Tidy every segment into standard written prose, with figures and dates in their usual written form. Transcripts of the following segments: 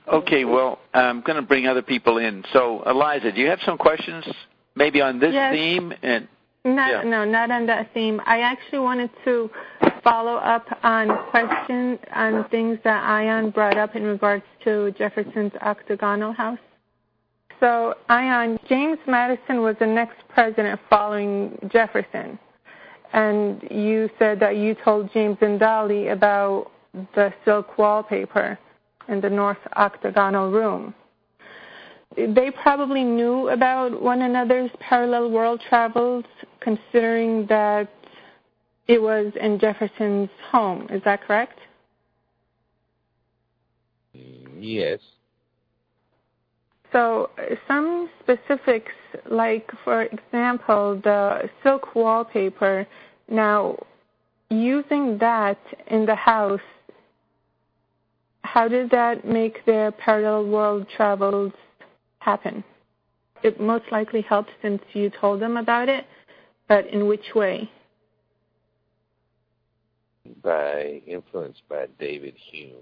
Okay, well, I'm going to bring other people in. So, Eliza, do you have some questions maybe on this theme? No, not on that theme. I actually wanted to follow up on questions on things that Ion brought up in regards to Jefferson's octagonal house. So, Ion, James Madison was the next president following Jefferson. And you said that you told James and Dolly about the silk wallpaper in the north octagonal room. They probably knew about one another's parallel world travels, considering that it was in Jefferson's home. Is that correct? Yes. So some specifics, like, for example, the silk wallpaper. Now, using that in the house, how did that make their parallel world travels happen? It most likely helped since you told them about it, but in which way? Influenced by David Hume.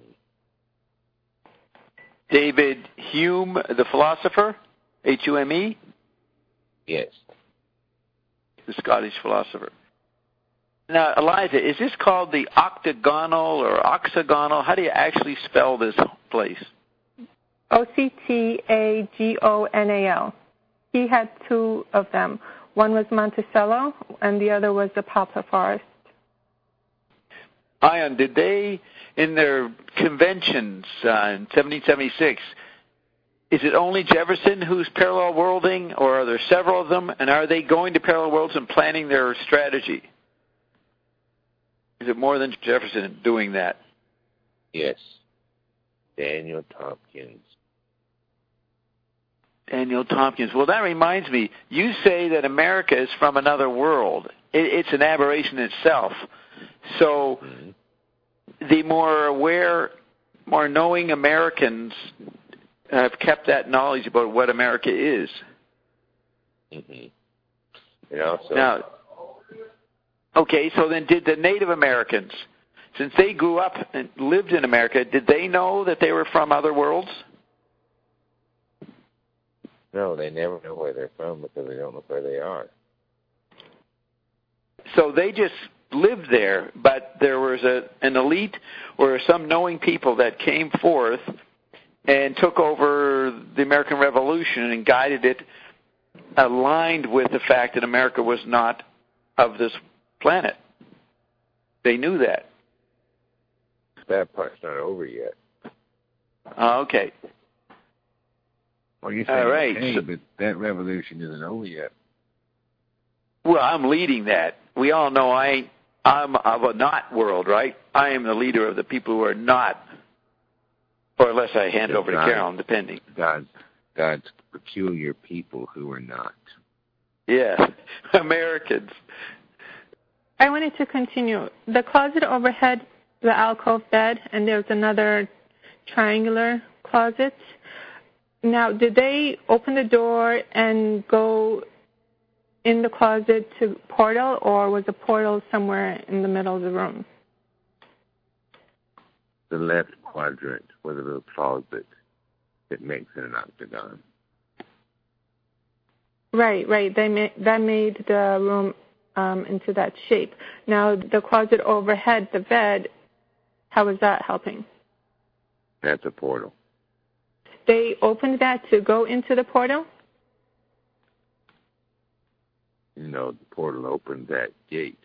David Hume, the philosopher? Hume? Yes. The Scottish philosopher. Now, Eliza, is this called the octagonal or oxagonal? How do you actually spell this place? Octagonal. He had two of them. One was Monticello, and the other was the Poplar Forest. Ion, did they, in their conventions in 1776, is it only Jefferson who's parallel worlding, or are there several of them? And are they going to parallel worlds and planning their strategy? Is it more than Jefferson doing that? Yes. Daniel Tompkins. Daniel Tompkins. Well, that reminds me. You say that America is from another world. It's an aberration itself. So the more aware, more knowing Americans have kept that knowledge about what America is. Mm-hmm. And also, now, okay, so then did the Native Americans, since they grew up and lived in America, did they know that they were from other worlds? No, they never know where they're from because they don't know where they are. So they just lived there, but there was an elite or some knowing people that came forth and took over the American Revolution and guided it, aligned with the fact that America was not of this planet. They knew that. That part's not over yet. Okay. Well, you're saying, all right. hey, but that revolution isn't over yet. Well, I'm leading that. We all know I'm of a not world, right? I am the leader of the people who are not, or unless I hand over to Carolyn, depending. God's peculiar people who are not. Yeah, Americans. I wanted to continue. The closet overhead, the alcove bed, and there was another triangular closet. Now, did they open the door and go in the closet to portal, or was the portal somewhere in the middle of the room? The left quadrant with a little closet that makes it an octagon. Right. That made the room into that shape. Now, the closet overhead, the bed, how was that helping? That's a portal. They opened that to go into the portal? No, the portal opened that gate.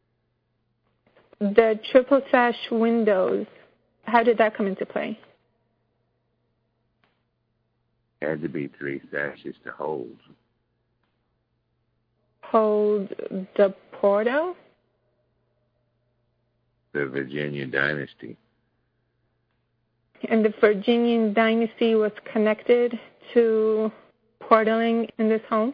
The triple sash windows, how did that come into play? Had to be 3 sashes to hold. Hold the portal? The Virginian dynasty. And the Virginian dynasty was connected to portaling in this home?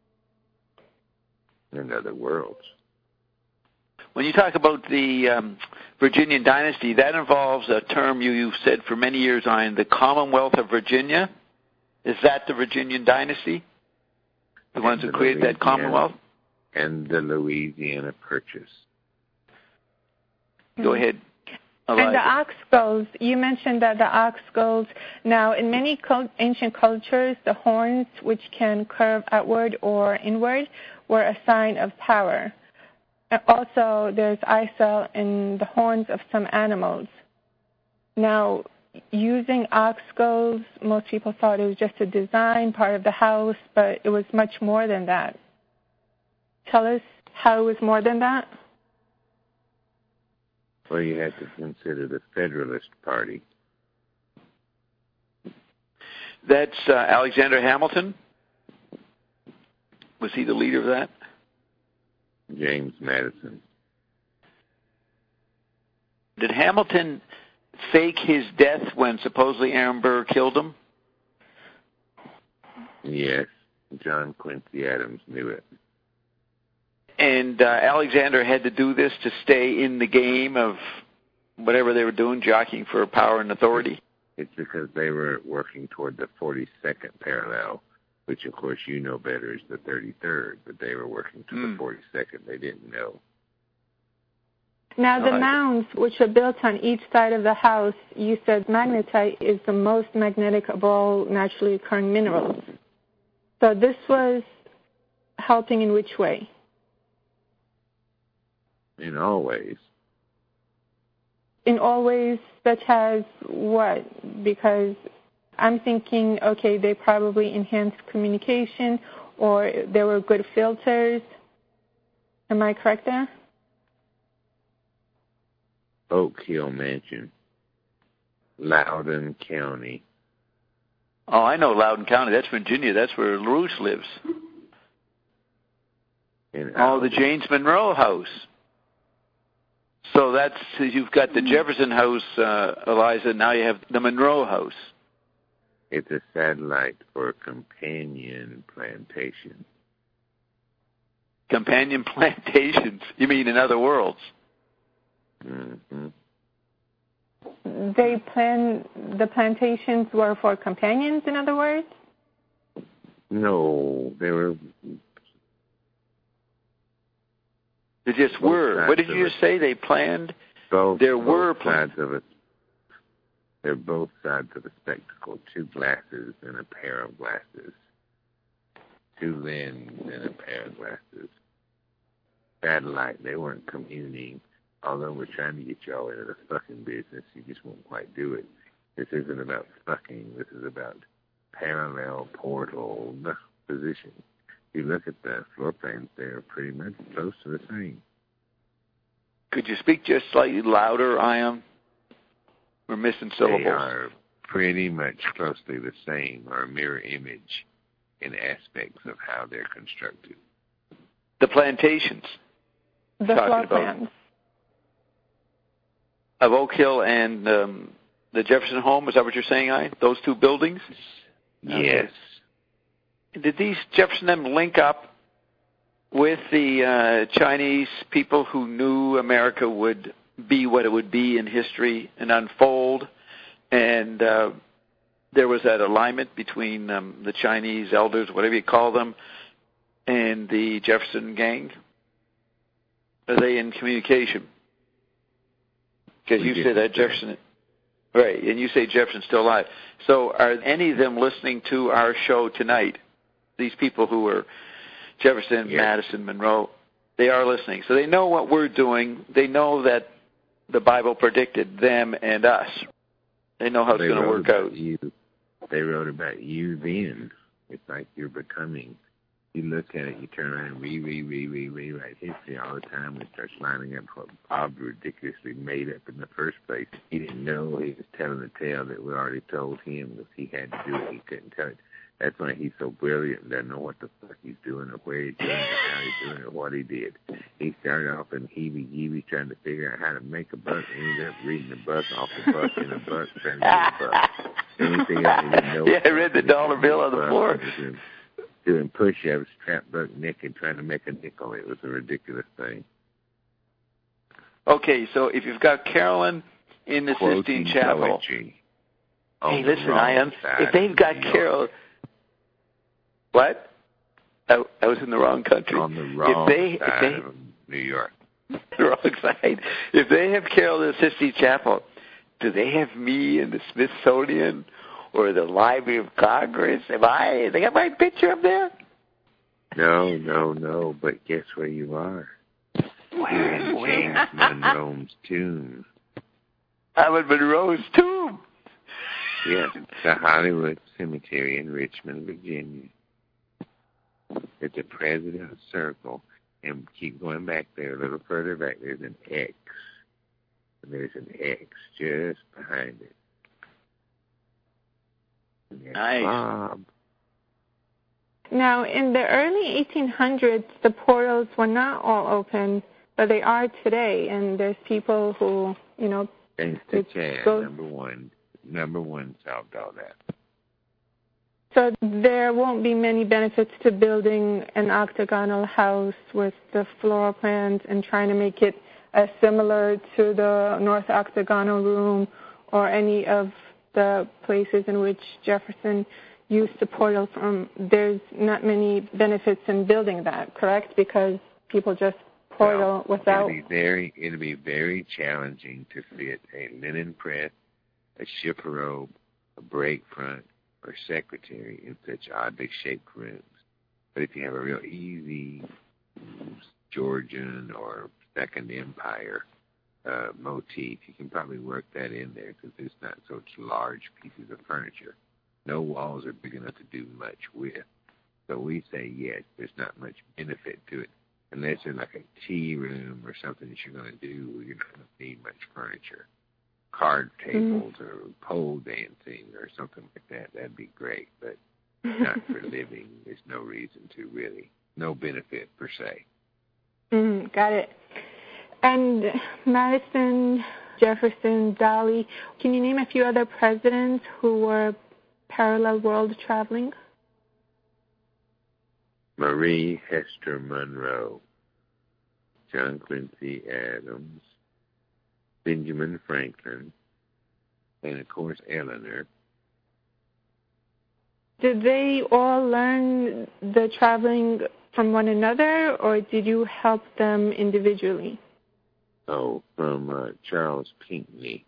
In other worlds. When you talk about the Virginian dynasty, that involves a term you've said for many years, Ian, the Commonwealth of Virginia. Is that the Virginian dynasty? The ones who created that Commonwealth? And the Louisiana Purchase. Go ahead. Elijah. And the ox skulls, you mentioned that the ox skulls, now in many ancient cultures, the horns, which can curve outward or inward, were a sign of power. And also, there's Isa in the horns of some animals. Now, using ox skulls, most people thought it was just a design, part of the house, but it was much more than that. Tell us how it was more than that. Well, you have to consider the Federalist Party. That's Alexander Hamilton? Was he the leader of that? James Madison. Did Hamilton fake his death when supposedly Aaron Burr killed him? Yes. John Quincy Adams knew it. And Alexander had to do this to stay in the game of whatever they were doing, jockeying for power and authority? It's because they were working toward the 42nd parallel, which, of course, you know better is the 33rd, but they were working to the 42nd. They didn't know. Now, the mounds, which are built on each side of the house, you said magnetite is the most magnetic of all naturally occurring minerals. So this was helping in which way? In all ways. In all ways, such as what? Because I'm thinking, okay, they probably enhanced communication, or there were good filters. Am I correct there? Oak Hill Mansion, Loudoun County. Oh, I know Loudoun County. That's Virginia. That's where LaRouche lives. The James Monroe House. So you've got the Jefferson House, Eliza. Now you have the Monroe House. It's a satellite for a companion plantation. Companion plantations? You mean in other worlds? Mm-hmm. The plantations were for companions, in other words? No, they were... They just were. What did you just say? They planned? There were plans. They're both sides of a spectacle. Two glasses and a pair of glasses. Two lenses and a pair of glasses. Satellite, they weren't communing. Although we're trying to get y'all into the fucking business, you just won't quite do it. This isn't about fucking. This is about parallel portal position. You look at the floor plans, they're pretty much close to the same. Could you speak just slightly louder, Ion? We're missing syllables. They are pretty much closely the same, or a mirror image in aspects of how they're constructed. The plantations. The floor plans. Of Oak Hill and the Jefferson home, is that what you're saying, Ion? Those two buildings? Yes. Did these Jefferson them link up with the Chinese people who knew America would be what it would be in history and unfold? And there was that alignment between the Chinese elders, whatever you call them, and the Jefferson gang? Are they in communication? Because you said that Jefferson... Right, and you say Jefferson's still alive. So are any of them listening to our show tonight? These people who were Jefferson, yes. Madison, Monroe, they are listening. So they know what we're doing. They know that the Bible predicted them and us. They know how it's going to work out. They wrote about you then. It's like you're becoming. You look at it, you turn around and rewrite history all the time, and it starts lining up what Bob ridiculously made up in the first place. He didn't know he was telling a tale that we already told him that he had to do it. He couldn't tell it. That's why he's so brilliant and doesn't know what the fuck he's doing or where he's doing it or how he's doing it or what he did. He started off in heebie-jeebies trying to figure out how to make a buck and ended up reading a buck off a buck in a buck trying to get a buck. Anything else he didn't know. Yeah, I read the dollar bill on the floor. Doing push-ups, trapped buck naked, trying to make a nickel. It was a ridiculous thing. Okay, so if you've got Carolyn in the Sistine Chapel. Hey, listen, Ian, if they've got Carol... What? I was in the wrong country. On the wrong side of New York. The wrong side. If they have Carol in the Sistine Chapel, do they have me in the Smithsonian or the Library of Congress? They got my picture up there? No, but guess where you are? You're in James Monroe's tomb. I'm in Monroe's tomb. Yes, the Hollywood Cemetery in Richmond, Virginia. It's a President's Circle, and keep going back there, a little further back, there's an X. And there's an X just behind it. Nice. Bob. Now, in the early 1800s, the portals were not all open, but they are today, and there's people who, Thanks to Chad, number one solved all that. So there won't be many benefits to building an octagonal house with the floor plans and trying to make it similar to the North Octagonal Room or any of the places in which Jefferson used the portal from. There's not many benefits in building that, correct? Because people just portal without. It'll be very challenging to fit a linen press, a chifforobe, a break front, or secretary in such oddly shaped rooms. But if you have a real easy Georgian or Second Empire motif, you can probably work that in there because there's not such large pieces of furniture. No walls are big enough to do much with. So we say, yes, there's not much benefit to it unless it's like a tea room or something that you're going to do where you're not going to need much furniture. Card tables or pole dancing or something like that. That'd be great, but not for living. There's no reason to really. No benefit per se. Got it. And Madison, Jefferson, Dolley, can you name a few other presidents who were parallel world traveling? Marie Hester Monroe, John Quincy Adams, Benjamin Franklin, and of course Eleanor. Did they all learn the traveling from one another, or did you help them individually? Oh, from Charles Pinckney.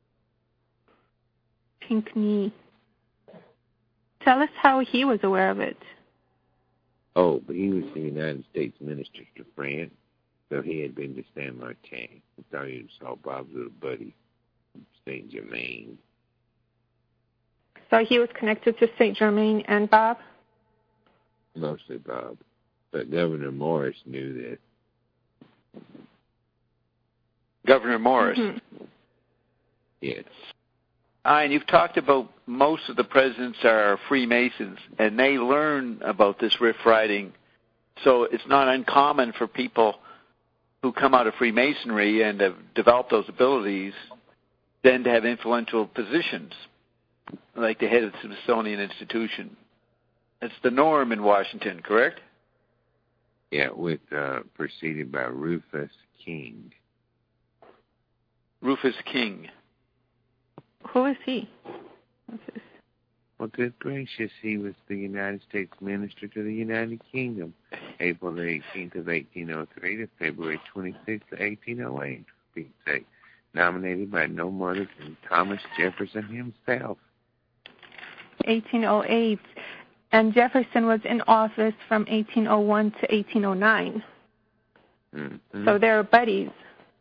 Pinckney. Tell us how he was aware of it. Oh, but he was the United States Minister to France, so he had been to Saint Martin. He thought he saw Bob's little buddy, Saint Germain. So he was connected to Saint Germain and Bob? Mostly Bob. But Governor Morris knew this. Governor Morris? Yes. And you've talked about most of the presidents are Freemasons, and they learn about this riff writing. So it's not uncommon for people who come out of Freemasonry and have developed those abilities then to have influential positions, like the head of the Smithsonian Institution. That's the norm in Washington, correct? Yeah, preceded by Rufus King. Rufus King. Who is he? Well, good gracious, he was the United States Minister to the United Kingdom, April the 18th of 1803 to February 26th of 1808, for Pete's sake, nominated by no more than Thomas Jefferson himself. 1808. And Jefferson was in office from 1801 to 1809. So they're buddies.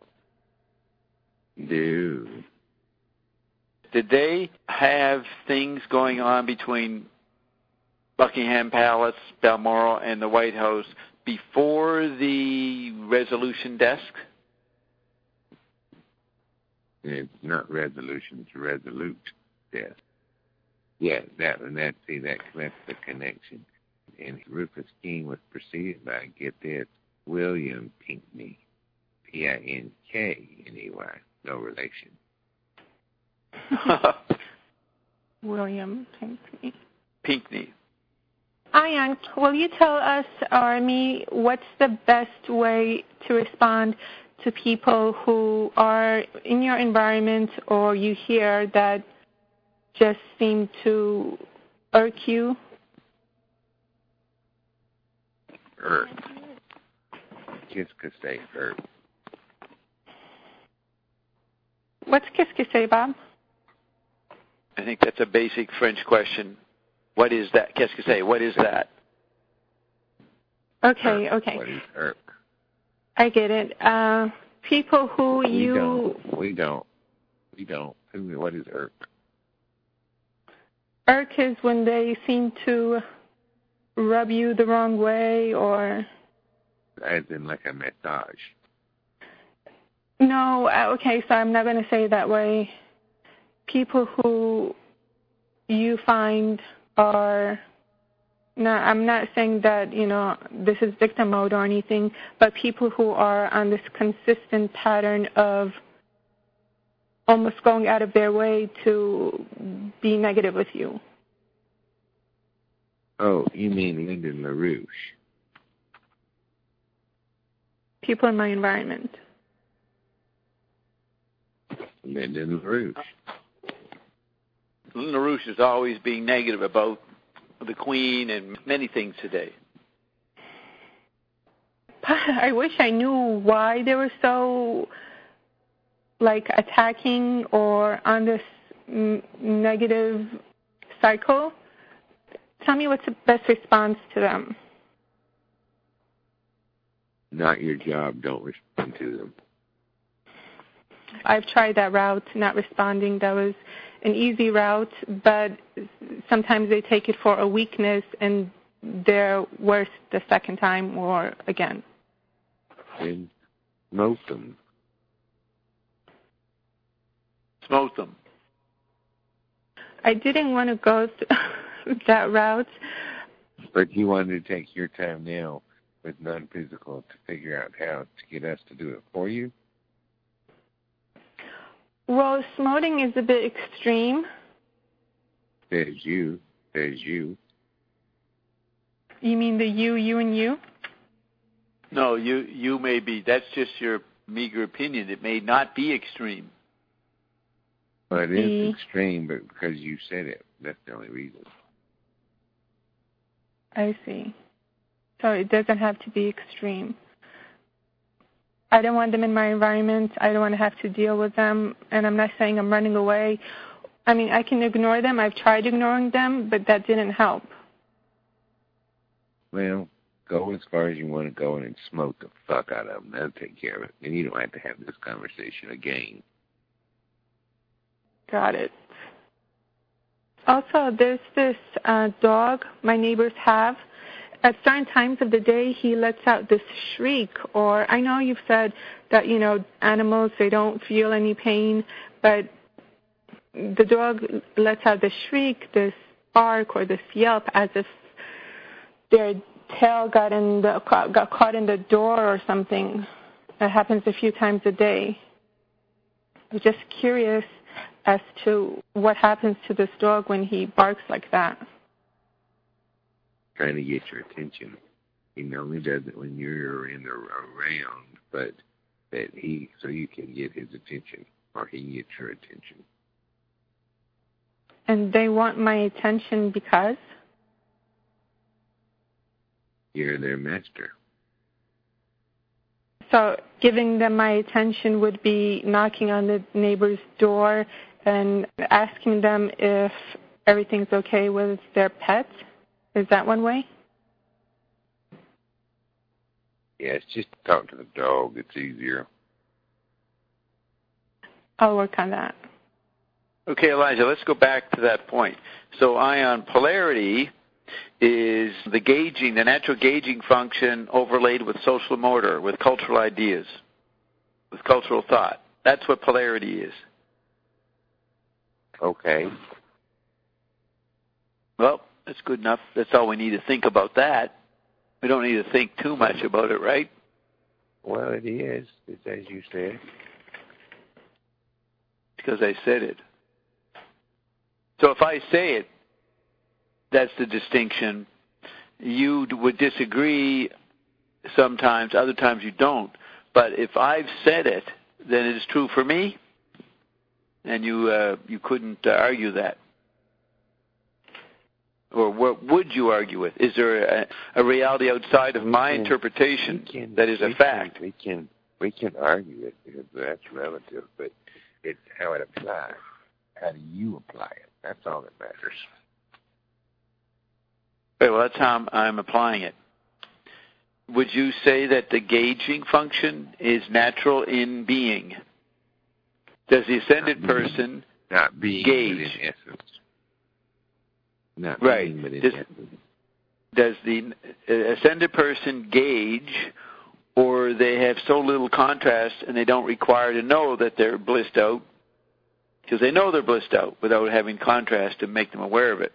Did they have things going on between Buckingham Palace, Balmoral, and the White House before the resolution desk? It's not resolution, it's resolute desk. Yeah, that's the connection. And Rufus King was preceded by, get this, William Pinckney, P-I-N-K-N-E-Y, no relation. William Pinckney. Pinckney. Ian, will you tell us or me what's the best way to respond to people who are in your environment or you hear that just seem to irk you? Irk. Just 'cause they irk. What's qu'est-ce que c'est, Bob? I think that's a basic French question. What is that? Qu'est-ce que c'est? What is that? Okay, okay. What is irk? I get it. People who We don't. What is irk? Irk is when they seem to rub you the wrong way, or... As in like a massage. No, okay, so I'm not going to say it that way. People who you find are... No, I'm not saying that, this is victim mode or anything, but people who are on this consistent pattern of almost going out of their way to be negative with you. Oh, you mean Lyndon LaRouche? People in my environment. Lyndon LaRouche. Lyndon LaRouche is always being negative about the Queen and many things today. I wish I knew why they were so, attacking or on this negative cycle. Tell me what's the best response to them. Not your job. Don't respond to them. I've tried that route, not responding. That was an easy route, but sometimes they take it for a weakness and they're worse the second time or again. And smoke them. Smoke them. I didn't want to go that route. But you wanted to take your time now with non-physical to figure out how to get us to do it for you? Well, smoting is a bit extreme. Says you. You mean the you and you? No, you may be. That's just your meager opinion. It may not be extreme. Well, it is extreme, but because you said it, that's the only reason. I see. So it doesn't have to be extreme. I don't want them in my environment. I don't want to have to deal with them. And I'm not saying I'm running away. I mean, I can ignore them. I've tried ignoring them, but that didn't help. Well, go as far as you want to go and smoke the fuck out of them. That'll take care of it. And you don't have to have this conversation again. Got it. Also, there's this dog my neighbors have. At certain times of the day, he lets out this shriek, or I know you've said that, animals, they don't feel any pain, but the dog lets out this shriek, this bark, or this yelp as if their tail got caught in the door or something. That happens a few times a day. I'm just curious as to what happens to this dog when he barks like that. Trying to get your attention. He normally does it when you're around, but so you can get his attention, or he can get your attention. And they want my attention because? You're their master. So giving them my attention would be knocking on the neighbor's door and asking them if everything's okay with their pet? Is that one way? Yeah, it's just talk to the dog. It's easier. I'll work on that. Okay, Elijah, let's go back to that point. So ion polarity is the natural gauging function overlaid with social motor, with cultural ideas, with cultural thought. That's what polarity is. Okay. Well, that's good enough. That's all we need to think about that. We don't need to think too much about it, right? Well, it is. It's as you said. Because I said it. So if I say it, that's the distinction. You would disagree sometimes, other times you don't. But if I've said it, then it is true for me, and you couldn't argue that. Or what would you argue with? Is there a reality outside of my interpretation that is a fact? We can argue it because that's relative, but It's how it applies. How do you apply it? That's all that matters. Okay, well, that's how I'm applying it. Would you say that the gauging function is natural in being? Does the ascended person not being, gauge? But in essence. Not right. being, but in essence. Does the ascended person gauge, or they have so little contrast and they don't require to know that they're blissed out, because they know they're blissed out without having contrast to make them aware of it?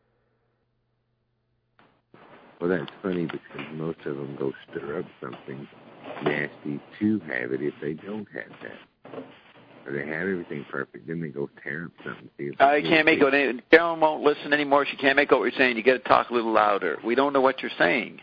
Well, that's funny because most of them go stir up something nasty to have it if they don't have that. Or they have everything perfect, then they go tear up something. I can't make out. Carolyn won't listen anymore. She can't make out what you're saying. You got to talk a little louder. We don't know what you're saying.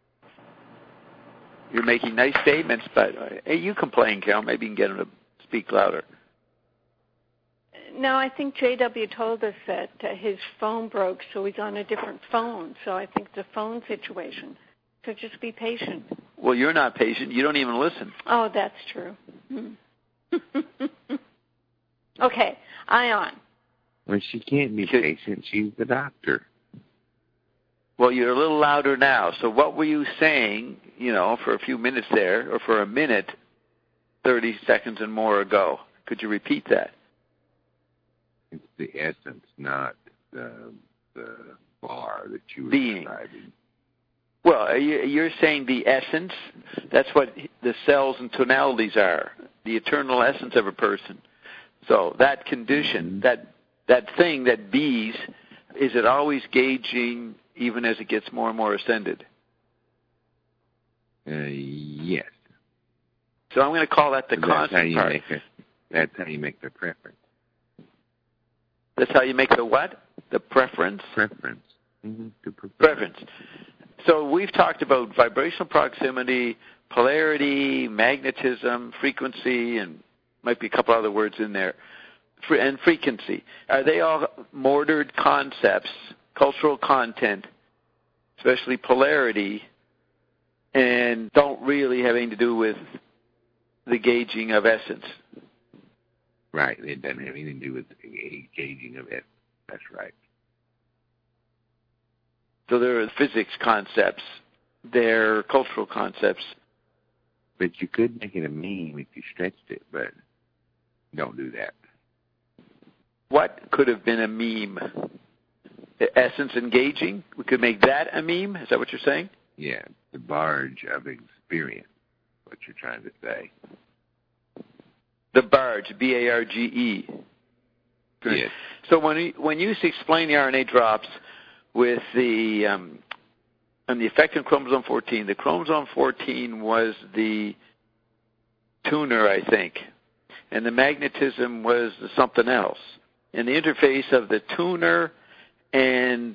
You're making nice statements, but hey, you complain, Carolyn. Maybe you can get him to speak louder. No, I think J.W. told us that his phone broke, so he's on a different phone. So I think it's a phone situation. So just be patient. Well, you're not patient. You don't even listen. Oh, that's true. Okay, Ion. When she can't be patient, she's the doctor. Well, you're a little louder now. So what were you saying, for a few minutes there, or for a minute, 30 seconds and more ago? Could you repeat that? It's the essence, not the bar that you were describing. Well, you're saying the essence. That's what the cells and tonalities are, the eternal essence of a person. So that condition, that thing that bees, is it always gauging even as it gets more and more ascended? Yes. So I'm going to call that the constant part. That's how you make the preference. That's how you make the what? The preference? Preference. Preference. So we've talked about vibrational proximity, polarity, magnetism, frequency, and might be a couple other words in there, and frequency. Are they all mortared concepts, cultural content, especially polarity, and don't really have anything to do with the gauging of essence? Right. It doesn't have anything to do with gauging of it. That's right. So they're physics concepts. They're cultural concepts. But you could make it a meme if you stretched it, but don't do that. What could have been a meme? Essence engaging? We could make that a meme? Is that what you're saying? Yeah. The barge of experience, what you're trying to say. The barge, B-A-R-G-E. Yes. So when you used to explain the RNA drops with the and the effect on chromosome 14, the chromosome 14 was the tuner, I think, and the magnetism was something else. And the interface of the tuner and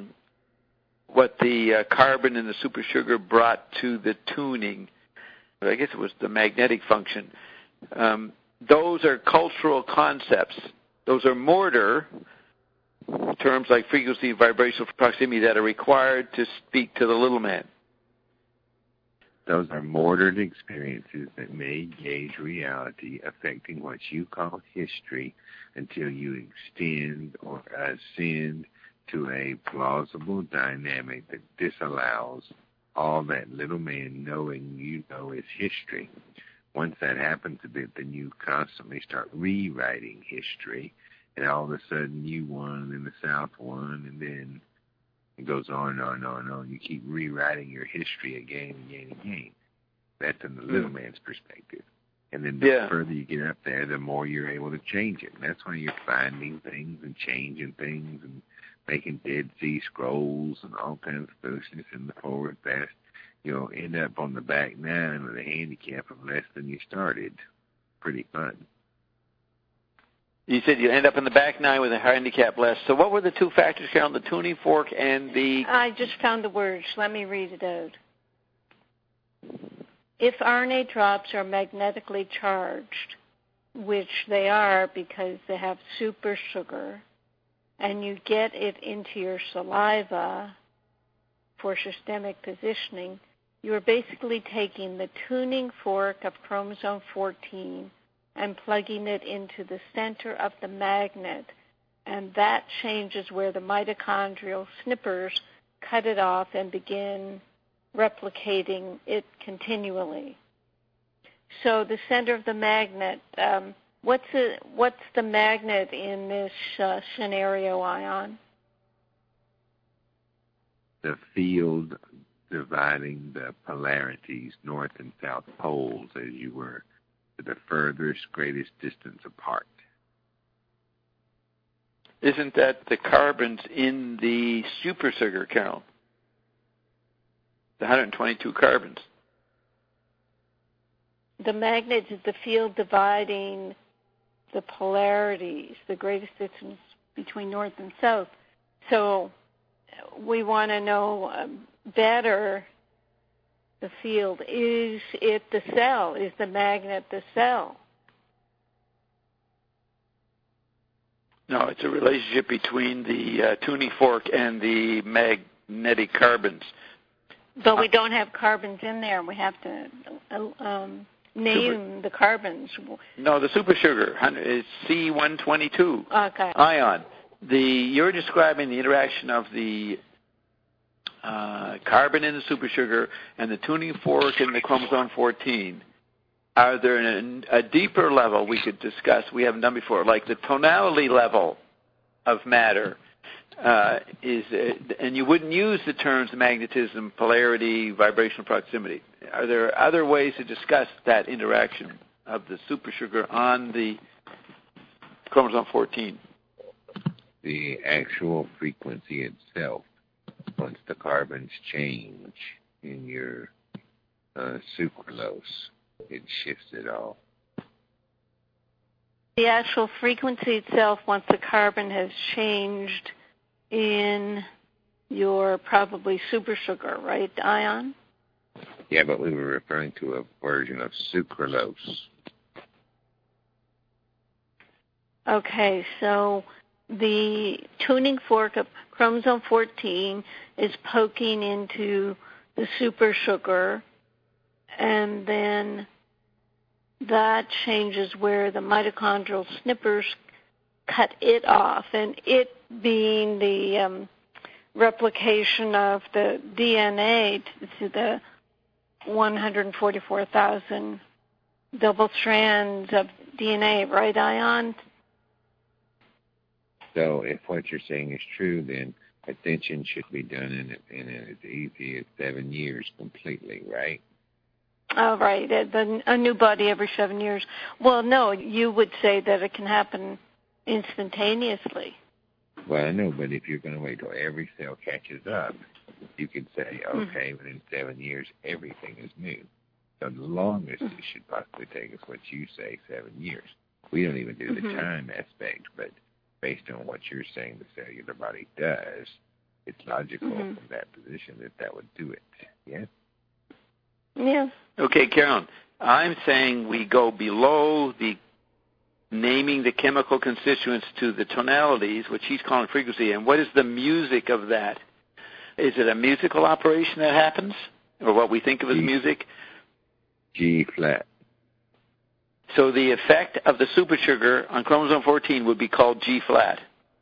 what the carbon and the supersugar brought to the tuning, I guess it was the magnetic function. Those are cultural concepts. Those are mortar terms like frequency, vibrational proximity that are required to speak to the little man. Those are mortared experiences that may gauge reality, affecting what you call history, until you extend or ascend to a plausible dynamic that disallows all that little man knowing you know is history. Once that happens a bit, then you constantly start rewriting history, and all of a sudden you won and the South won, and then it goes on and on and on and on. You keep rewriting your history again and again and again. That's in the little man's perspective. And then the further you get up there, the more you're able to change it. And that's when you're finding things and changing things and making Dead Sea Scrolls and all kinds of foolishness in the forward fast. You'll end up on the back nine with a handicap of less than you started. Pretty fun. You said you end up in the back nine with a handicap less. So what were the two factors, Carol? The tuning fork and the... I just found the words. Let me read it out. If RNA drops are magnetically charged, which they are because they have super sugar, and you get it into your saliva for systemic positioning, you are basically taking the tuning fork of chromosome 14 and plugging it into the center of the magnet, and that changes where the mitochondrial snippers cut it off and begin replicating it continually. So the center of the magnet, what's the magnet in this scenario, Ion? The field dividing the polarities, north and south poles, as you were, to the furthest, greatest distance apart. Isn't that the carbons in the supersugar, Carol? The 122 carbons. The magnet is the field dividing the polarities, the greatest distance between north and south. So we want to know better the field. Is it the cell? Is the magnet the cell? No, it's a relationship between the tuning fork and the magnetic carbons. But we don't have carbons in there. We have to name the carbons. No, the supersugar is C122 Okay. ion. You're describing the interaction of the carbon in the supersugar and the tuning fork in the chromosome 14. Are there a deeper level we could discuss we haven't done before, like the tonality level of matter? And you wouldn't use the terms magnetism, polarity, vibrational proximity. Are there other ways to discuss that interaction of the supersugar on the chromosome 14? The actual frequency itself, once the carbons change in your sucralose, it shifts it all. The actual frequency itself, once the carbon has changed in your probably supersugar, right, Ion? Yeah, but we were referring to a version of sucralose. Okay, so the tuning fork of chromosome 14 is poking into the supersugar, and then that changes where the mitochondrial snippers cut it off, and it being the replication of the DNA to the 144,000 double strands of DNA, right, Ion? So if what you're saying is true, then attention should be done in as easy as 7 years completely, right? Oh, right. A new body every 7 years. Well, no, you would say that it can happen instantaneously. Well, I know, but if you're going to wait till every cell catches up, you could say, okay, within 7 years, everything is new. So the longest it should possibly take is what you say, 7 years. We don't even do the time aspect, but based on what you're saying the cellular body does, it's logical from that position that would do it. Yeah? Yeah. Okay, Carolyn, I'm saying we go below the naming the chemical constituents to the tonalities, which he's calling frequency, and what is the music of that? Is it a musical operation that happens, or what we think of as music? G flat. So the effect of the supersugar on chromosome 14 would be called G flat.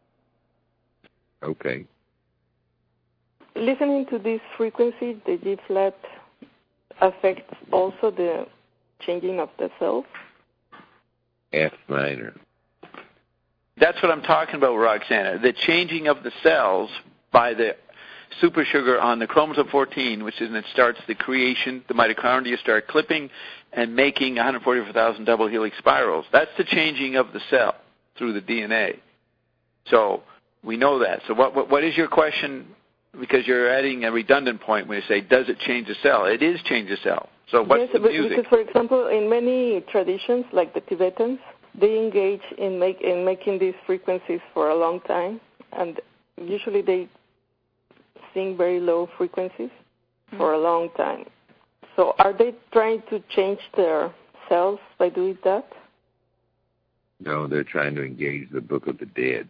Okay. Listening to this frequency, the G flat affects also the changing of the cells? F minor. That's what I'm talking about, Roxana. The changing of the cells by the supersugar on the chromosome 14, which is when it starts the creation, the mitochondria start clipping and making 144,000 double helix spirals. That's the changing of the cell through the DNA. So we know that. So what is your question? Because you're adding a redundant point when you say, does it change the cell? It is change the cell. So what's the music? Because, for example, in many traditions, like the Tibetans, they engage in making these frequencies for a long time, and usually they sing very low frequencies for a long time. So are they trying to change their cells by doing that? No, they're trying to engage the Book of the Dead.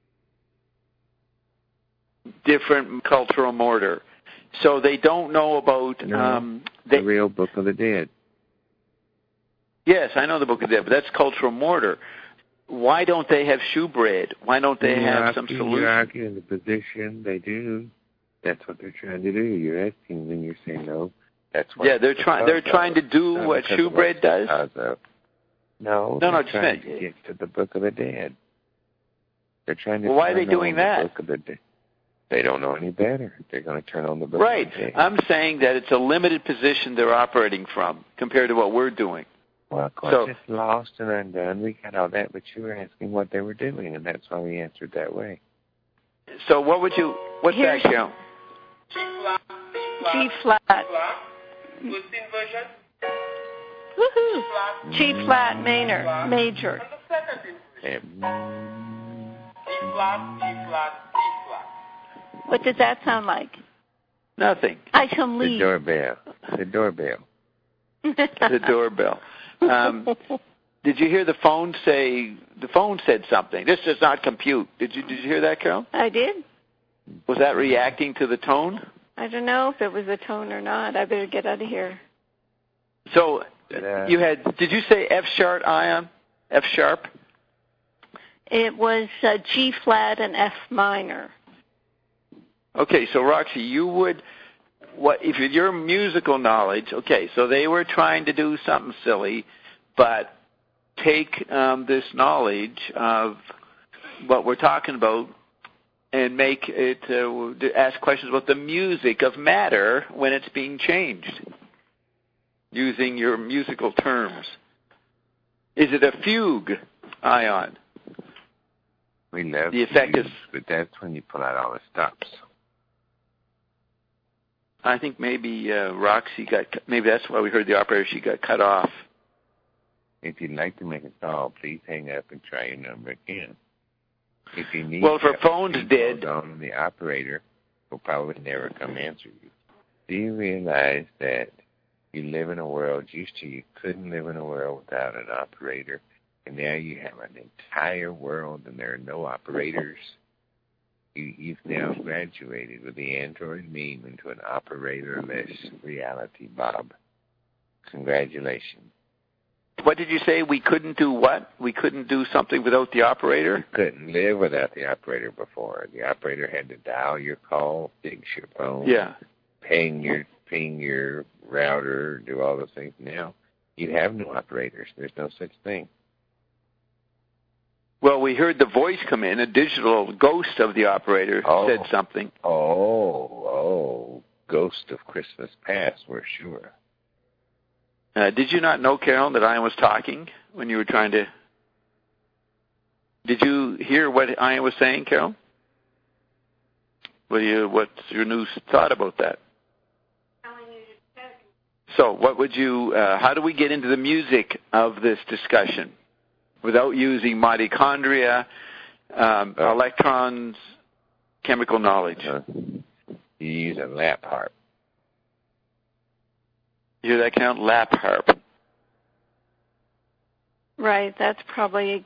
Different cultural mortar. So they don't know about... the real Book of the Dead. Yes, I know the Book of Dead, but that's cultural mortar. Why don't they have shewbread? Why don't they have some solution? You're arguing the position. They do. That's what they're trying to do. You're asking them, you're saying no. That's what. Yeah, they're trying to do what shewbread does. No, just trying to get to the Book of the Dead. They're trying to. Well, why are they doing that? Book of the Dead. They don't know any better. They're going to turn on the Book right. of the Dead. I'm saying that it's a limited position they're operating from compared to what we're doing. Well, of course, it's lost and undone. We got all that, but you were asking what they were doing, and that's why we answered that way. So what's that, Carol? G flat. Woohoo! G flat major. What does that sound like? Nothing. I shall leave. The doorbell. The doorbell. Did you hear the phone say? The phone said something. This does not compute. Did you hear that, Carol? I did. Was that reacting to the tone? I don't know if it was a tone or not. I better get out of here. So you had? Did you say F sharp, Ion? F sharp? It was G flat and F minor. Okay, so Roxy, you would. What if your musical knowledge? Okay, so they were trying to do something silly, but take this knowledge of what we're talking about and make it ask questions about the music of matter when it's being changed, using your musical terms. Is it a fugue, Ion? We love the effect fugues, but that's when you pull out all the stops. I think maybe Roxy maybe that's why we heard the operator, she got cut off. If you'd like to make a call, please hang up and try your number again. If you need if her phone's dead, the operator will probably never come answer you. Do you realize that you live in a world, used to you couldn't live in a world without an operator, and now you have an entire world and there are no operators? You've now graduated with the Android meme into an operator-less reality, Bob. Congratulations. What did you say? We couldn't do what? We couldn't do something without the operator? You couldn't live without the operator before. The operator had to dial your call, fix your phone, ping your router, do all those things. Now, you have no operators. There's no such thing. Well, we heard the voice come in. A digital ghost of the operator said something. Ghost of Christmas Past, we're sure. Did you not know, Carol, that Ian was talking when you were trying to... Did you hear what Ian was saying, Carol? What's your new thought about that? So what would you... how do we get into the music of this discussion without using mitochondria, electrons, chemical knowledge? You use a lap harp. You hear that, Count? Lap harp. Right, that's probably...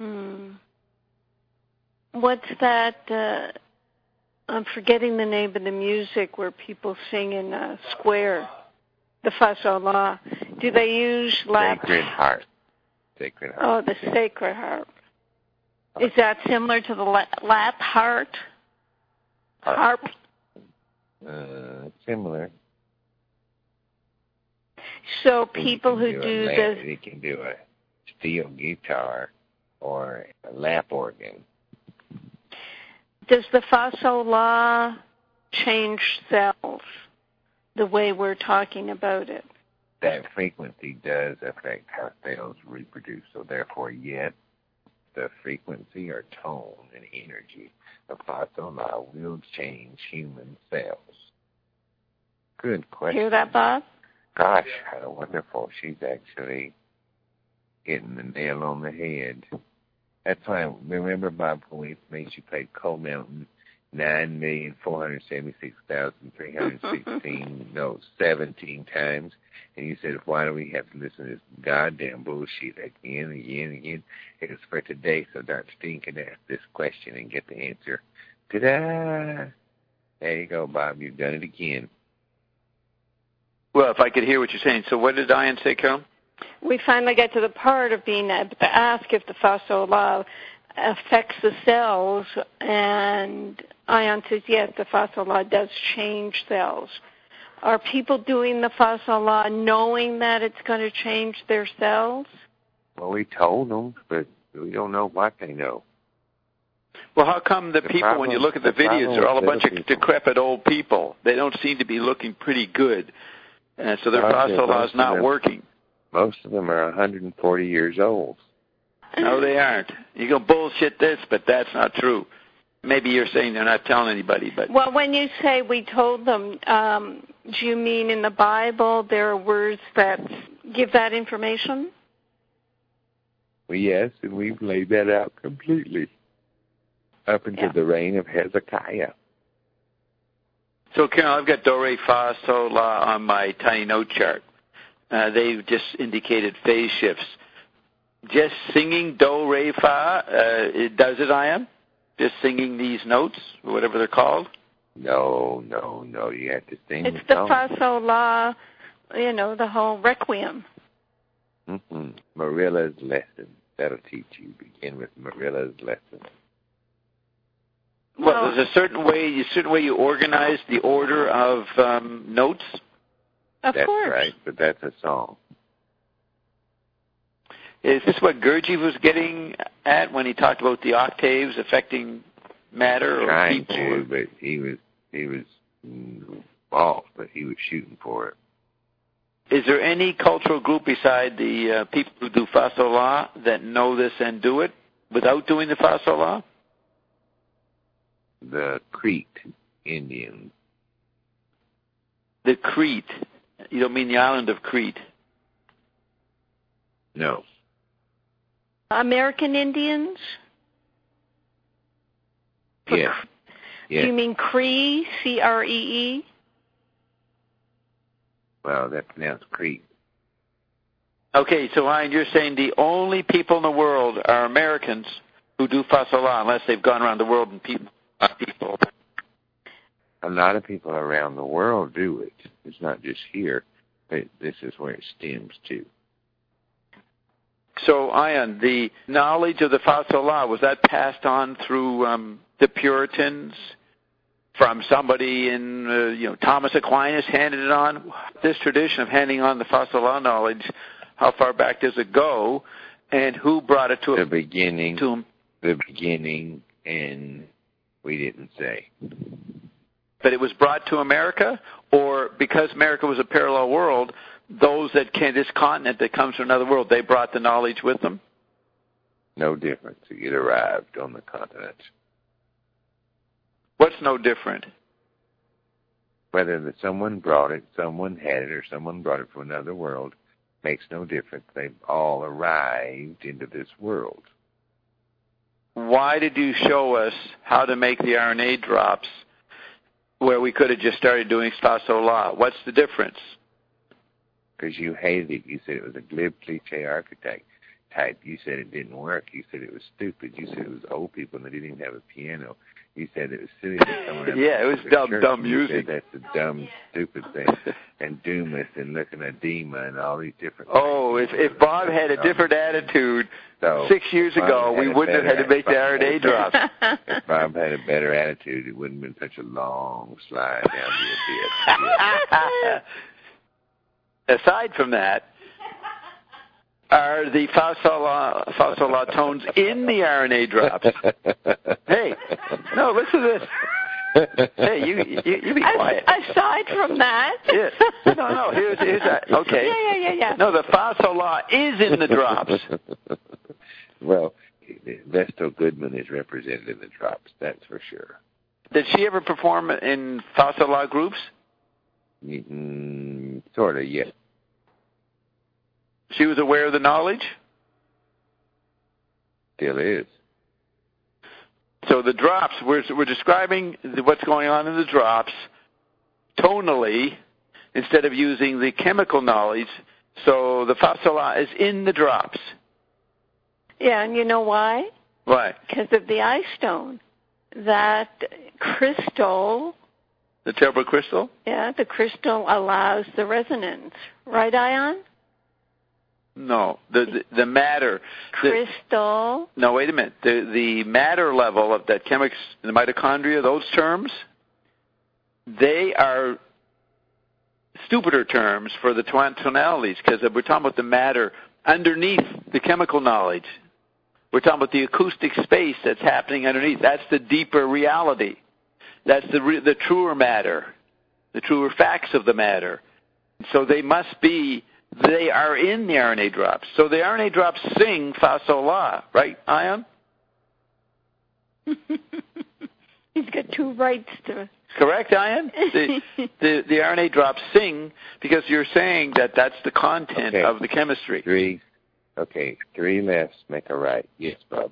What's that... I'm forgetting the name of the music where people sing in a square. The fa sol la. Do they use lap... Sacred harp. Oh, the sacred harp. Is that similar to the lap harp? Similar. So people who do this... You can do a steel guitar or a lap organ. Does the fa sol la change cells the way we're talking about it? That frequency does affect how cells reproduce. So therefore, yes, the frequency or tone and energy of fa sol la will change human cells. Good question. Hear that, Bob? Gosh, how wonderful. She's actually hitting the nail on the head. That's why, remember, Bob, when we made you play Coal Mountain 9,476,316, 17 times, and you said, why do we have to listen to this goddamn bullshit again? It was for today, so Dr. Steen can ask this question and get the answer. Ta-da! There you go, Bob. You've done it again. Well, if I could hear what you're saying. So what did Diane say, Carol? We finally get to the part of being able to ask if the fa sol la affects the cells, and Ion says yes, the fa sol la does change cells. Are people doing the fa sol la knowing that it's going to change their cells? Well, we told them, but we don't know what they know. Well, how come the people, when you look at the videos, they're all a bunch of decrepit old people? They don't seem to be looking pretty good, and so their fa sol la is not working. Most of them are 140 years old. No, they aren't. You go bullshit this, but that's not true. Maybe you're saying they're not telling anybody, but... Well, when you say we told them, do you mean in the Bible there are words that give that information? Well, yes, and we've laid that out completely up until the reign of Hezekiah. So, Carol, I've got do, re, fa, sol, la on my tiny note chart. They've just indicated phase shifts. Just singing do, re, fa, it does it, Ian? Just singing these notes, whatever they're called? No. You have to sing it's the fa, sol, la, the whole requiem. Marilla's lesson. That'll teach you. Begin with Marilla's lesson. Well, there's a certain way you organize the order of notes? Of course. That's right, but that's a song. Is this what Gurdjieff was getting at when he talked about the octaves affecting matter or trying people? To, but he was off, but he was shooting for it. Is there any cultural group beside the people who do fa sol la that know this and do it without doing the fa sol la? The Crete Indians. The Crete. You don't mean the island of Crete? No. American Indians? Yes. Do you mean Cree, C-R-E-E? Well, that's pronounced Crete. Okay, so Ryan, you're saying the only people in the world are Americans who do fa sol la, unless they've gone around the world and people. A lot of people around the world do it. It's not just here, but this is where it stems to. So, Ian, the knowledge of the fa sol la, was that passed on through the Puritans? From somebody in, Thomas Aquinas handed it on? This tradition of handing on the fa sol la knowledge, how far back does it go? And who brought it to the beginning? To him? The beginning, and we didn't say. But it was brought to America? Or because America was a parallel world, those that this continent that comes from another world, they brought the knowledge with them? No difference. It arrived on the continent. What's no different? Whether someone brought it, someone had it, or someone brought it from another world, makes no difference. They've all arrived into this world. Why did you show us how to make the RNA drops where we could have just started doing fa sol la? What's the difference? Because you hated it. You said it was a glib cliche archetype. You said it didn't work. You said it was stupid. You said it was old people and they didn't even have a piano. You said it was silly that someone else. Yeah, it was dumb music. That's a dumb, stupid thing. And Doomas and looking at Dima and all these different things. If Bob had a different attitude 6 years ago, we wouldn't have had to make the RNA drops. If Bob had a better attitude, it wouldn't have been such a long slide down the abyss. Aside from that, are the fa sol la tones in the RNA drops? Hey, no, listen to this. Hey, you be quiet. Aside from that. Yes. No, here's that. Okay. Yeah. No, the fa sol la is in the drops. Well, Vestal Goodman is represented in the drops, that's for sure. Did she ever perform in fa sol la groups? Sort of, yes. She was aware of the knowledge? Still is. So the drops, we're describing what's going on in the drops tonally instead of using the chemical knowledge. So the fa sol la is in the drops. Yeah, and you know why? Why? Because of the ice stone. That crystal... The Terbra crystal? Yeah, the crystal allows the resonance. Right, Ion? No, the matter. Crystal. No, wait a minute. The matter level of that chemics in the mitochondria, those terms, they are stupider terms for the tonalities, because we're talking about the matter underneath the chemical knowledge. We're talking about the acoustic space that's happening underneath. That's the deeper reality. That's the truer matter, the truer facts of the matter. So they are in the RNA drops. So the RNA drops sing Fa Sol La, right, Ion? He's got two rights to... Correct, Ian? The RNA drops sing because you're saying that that's the content of the chemistry. Three lefts make a right. Yes, Bob.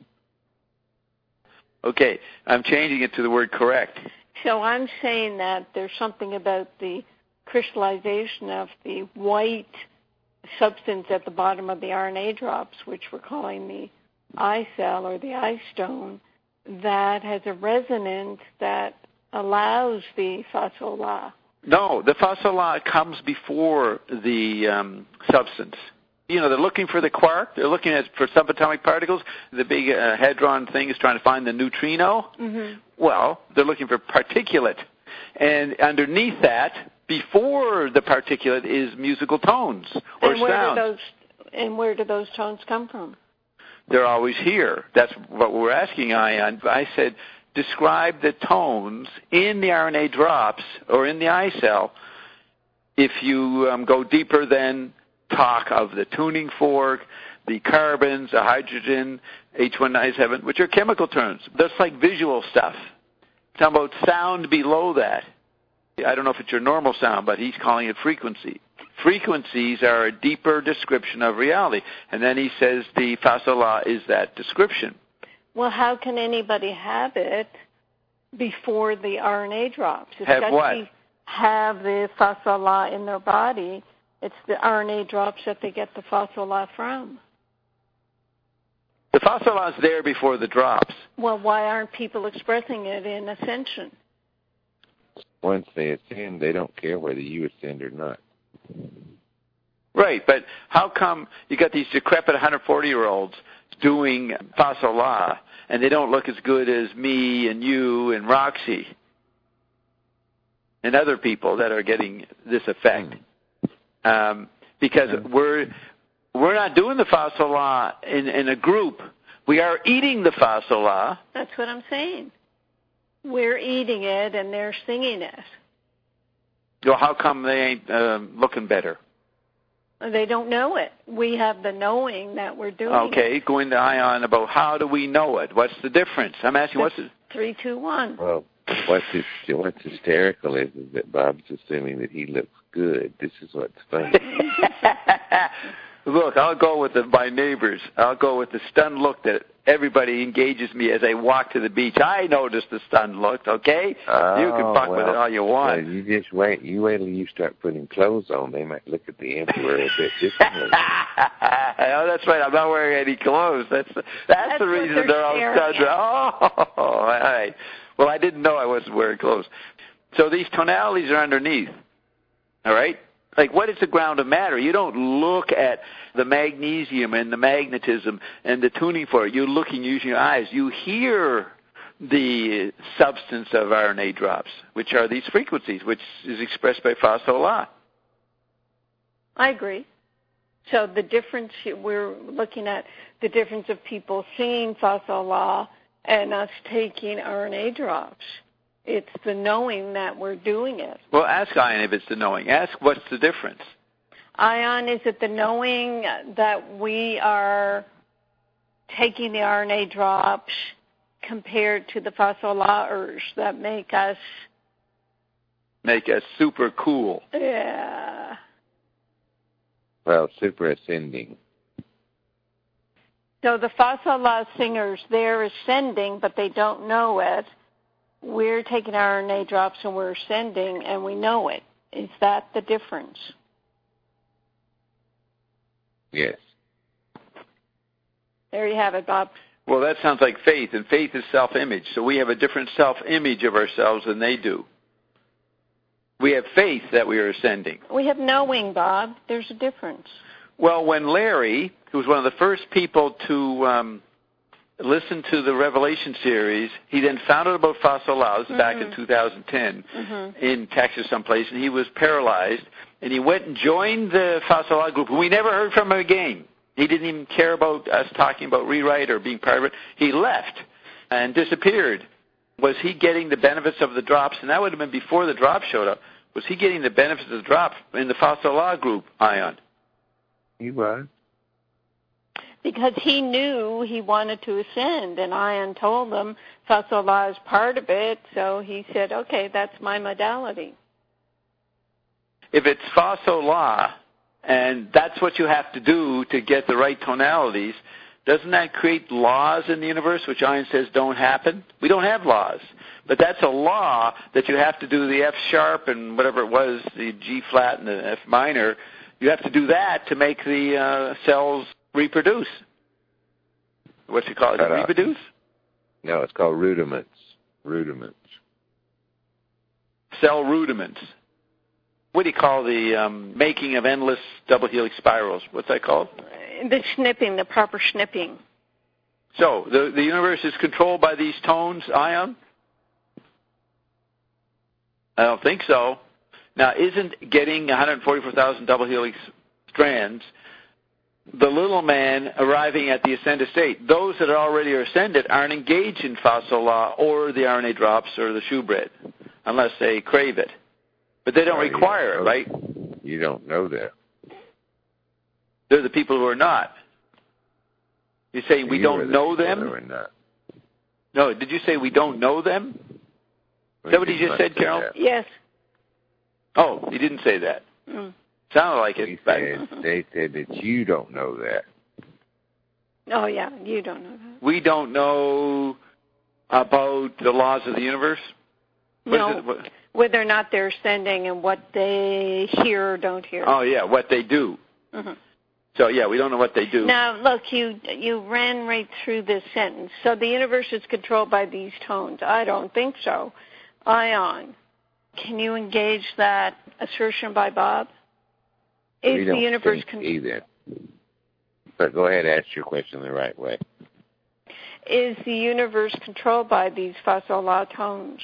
Okay, I'm changing it to the word correct. So I'm saying that there's something about the crystallization of the white substance at the bottom of the RNA drops, which we're calling the I cell or the I stone, that has a resonance that allows the Fa Sol La. No, the Fa Sol La comes before the substance. You know, they're looking for the quark. They're looking for subatomic particles. The big hadron thing is trying to find the neutrino. Mm-hmm. Well, they're looking for particulate. And underneath that, before the particulate, is musical tones or sounds. And where do those tones come from? They're always here. That's what we're asking Ion. I said, describe the tones in the RNA drops or in the I cell if you go deeper than talk of the tuning fork, the carbons, the hydrogen, H197, which are chemical terms. That's like visual stuff. Talking about sound below that. I don't know if it's your normal sound, but he's calling it frequency. Frequencies are a deeper description of reality. And then he says the Fa Sol La is that description. Well, how can anybody have it before the RNA drops? Have what? Have the Fa Sol La in their body. It's the RNA drops that they get the Fa Sol La from. The Fa Sol La is there before the drops. Well, why aren't people expressing it in ascension? Once they ascend, they don't care whether you ascend or not. Right, but how come you got these decrepit 140-year-olds doing Fa Sol La, and they don't look as good as me and you and Roxy and other people that are getting this effect? Because we're not doing the Fa Sol La in a group. We are eating the Fa Sol La. That's what I'm saying. We're eating it and they're singing it. So how come they ain't looking better? They don't know it. We have the knowing that we're doing it. Okay, going to Ion about how do we know it? What's the difference? I'm asking what's the... 3, 2, 1. Well, what's hysterical is that Bob's assuming that he looks good. This is what's funny. Look, I'll go with my neighbors. I'll go with the stunned look that everybody engages me as I walk to the beach. I notice the stunned look, okay? You can fuck with it all you want. Well, you just wait. You wait till you start putting clothes on. They might look at the emperor a bit differently. Oh, that's right. I'm not wearing any clothes. That's the reason they're all stunned. Oh, all right. Well, I didn't know I wasn't wearing clothes. So these tonalities are underneath, all right? Like, what is the ground of matter? You don't look at the magnesium and the magnetism and the tuning for it. You're looking using your eyes. You hear the substance of RNA drops, which are these frequencies, which is expressed by Fa Sol La. I agree. So the difference, we're looking at the difference of people seeing Fa Sol La and us taking RNA drops. It's the knowing that we're doing it. Well, ask Ion if it's the knowing. Ask what's the difference. Ion, is it the knowing that we are taking the RNA drops compared to the Fa Sol La-ers that make us super cool? Yeah. Well, super ascending. So the Fa Sol La singers, they're ascending, but they don't know it. We're taking RNA drops and we're ascending, and we know it. Is that the difference? Yes. There you have it, Bob. Well, that sounds like faith, and faith is self-image. So we have a different self-image of ourselves than they do. We have faith that we are ascending. We have knowing, Bob. There's a difference. Well, when Larry, who was one of the first people to listen to the Revelation series, he then found out about Fasolah back in 2010 in Texas someplace, and he was paralyzed, and he went and joined the Fasolah group. We never heard from him again. He didn't even care about us talking about rewrite or being part of it. He left and disappeared. Was he getting the benefits of the drops? And that would have been before the drop showed up. Was he getting the benefits of the drop in the Fasolah group, Ion? He was. Because he knew he wanted to ascend, and Ion told him Fasolah is part of it, so he said, okay, that's my modality. If it's Fasolah, and that's what you have to do to get the right tonalities, doesn't that create laws in the universe, which Ion says don't happen? We don't have laws. But that's a law that you have to do the F sharp and whatever it was, the G flat and the F minor. You have to do that to make the cells reproduce. What's it called? Reproduce? No, it's called rudiments. Rudiments. Cell rudiments. What do you call the making of endless double helix spirals? What's that called? The snipping, the proper snipping. So the universe is controlled by these tones, Ion? I don't think so. Now, isn't getting 144,000 double helix strands the little man arriving at the ascended state? Those that already are ascended aren't engaged in Fasolah or the RNA drops or the shewbread unless they crave it. But they don't require it, right? You don't know that. They're the people who are not. You're saying we don't know them? Who are not. No, did you say we don't know them? Is that what he just said, Carol? Yes. Oh, he didn't say that. Sounded like it. They said that you don't know that. Oh, yeah, you don't know that. We don't know about the laws of the universe? Whether or not they're ascending and what they hear or don't hear. Oh, yeah, what they do. So, yeah, we don't know what they do. Now, look, you ran right through this sentence. So the universe is controlled by these tones. I don't think so. Ion, can you engage that assertion by Bob? Is the universe either? But go ahead and ask your question the right way. Is the universe controlled by these Fasolah tones?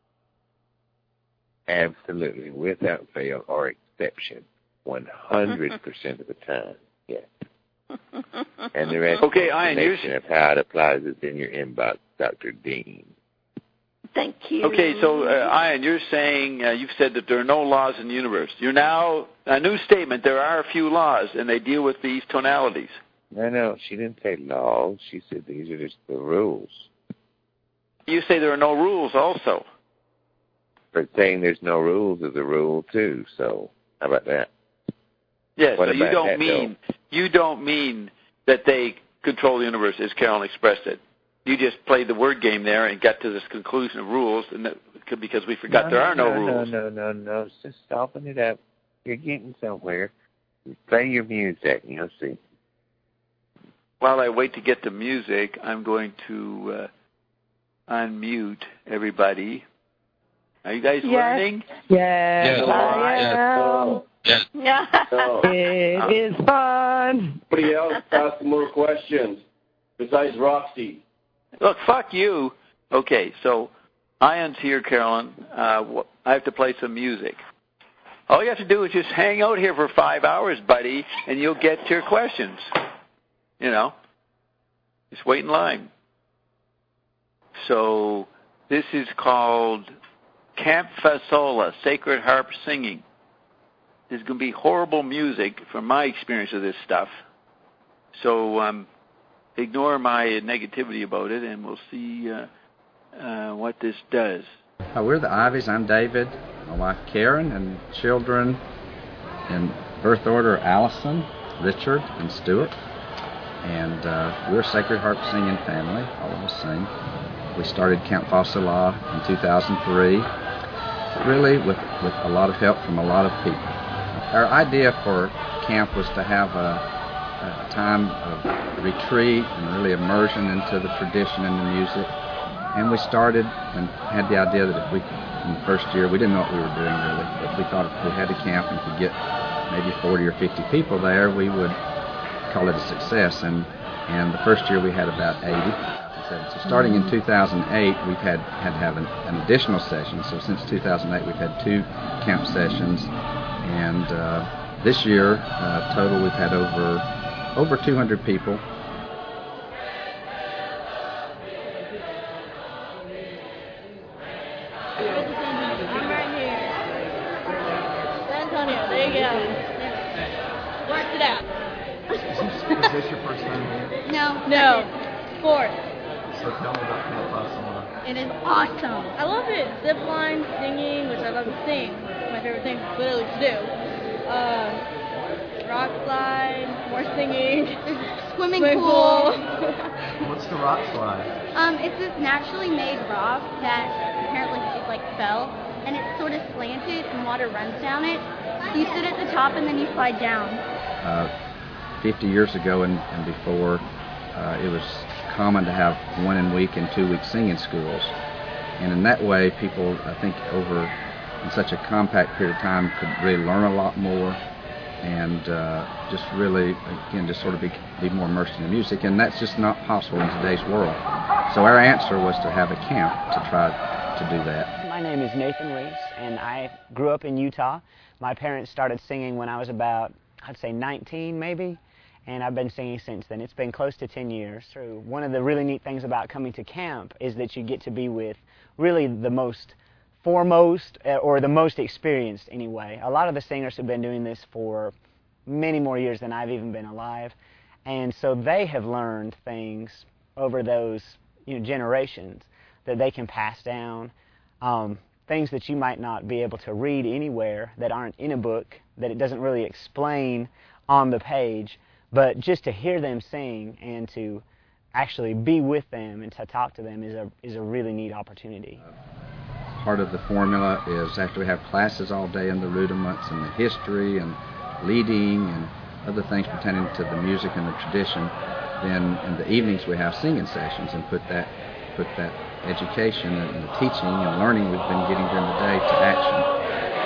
Absolutely, without fail or exception, 100% of the time, yes. And the rest of how it applies is in your inbox, Dr. Dean. Thank you. Okay, so Ian, you're saying you've said that there are no laws in the universe. You're now a new statement. There are a few laws, and they deal with these tonalities. No, she didn't say laws. She said these are just the rules. You say there are no rules, also. But saying there's no rules is a rule too. So how about that? Yes, so you don't mean that they control the universe as Carolyn expressed it. You just played the word game there and got to this conclusion of rules, and because we forgot there are no rules. No. Just soften it up. You're getting somewhere. Play your music, and you'll see. While I wait to get the music, I'm going to unmute everybody. Are you guys learning? Yes. Yes. It is fun. Somebody else ask more questions besides Roxy. Look, fuck you. Okay, so Ion's here, Carolyn. I have to play some music. All you have to do is just hang out here for 5 hours, buddy, and you'll get your questions. You know, just wait in line. So this is called Camp Fasolah, Sacred Harp Singing. There's going to be horrible music from my experience of this stuff. So ignore my negativity about it, and we'll see what this does. We're the Ivies. I'm David, my wife Karen, and children in birth order Allison, Richard, and Stuart. And we're a Sacred Harp Singing family. All of us sing. We started Camp Fasolah in 2003, really with a lot of help from a lot of people. Our idea for camp was to have a time of retreat and really immersion into the tradition and the music. And we started and had the idea that if we, in the first year, we didn't know what we were doing really, but we thought if we had a camp and could get maybe 40 or 50 people there, we would call it a success. And the first year we had about 80. So starting in 2008, we've had to have an additional session. So since 2008, we've had 2 camp sessions, and this year total we've had over 200 people. I'm right here. San Antonio, there you go. Worked it out. Is this your first time here? No. Fourth. So tell me about Camp Pasola. It is awesome. I love it. Zip line, singing, which I love to sing. My favorite thing, literally, to do. Rock slide, more singing. Swimming pool. What's the rock slide? It's this naturally made rock that apparently is like fell, and it's sort of slanted and water runs down it. You sit at the top and then you slide down. 50 years ago and before, it was common to have 1-week and 2-week singing schools. And in that way, people, I think, in such a compact period of time, could really learn a lot more and just really, again, just sort of be more immersed in the music. And that's just not possible in today's world. So our answer was to have a camp to try to do that. My name is Nathan Reese, and I grew up in Utah. My parents started singing when I was about, I'd say 19 maybe, and I've been singing since then. It's been close to 10 years. So one of the really neat things about coming to camp is that you get to be with really the most foremost, or the most experienced anyway. A lot of the singers have been doing this for many more years than I've even been alive, and so they have learned things over those generations that they can pass down, things that you might not be able to read anywhere, that aren't in a book, that it doesn't really explain on the page, but just to hear them sing and to actually be with them and to talk to them is a really neat opportunity. Part of the formula is after we have classes all day in the rudiments and the history and leading and other things pertaining to the music and the tradition, then in the evenings we have singing sessions and put that education and the teaching and learning we've been getting during the day to action.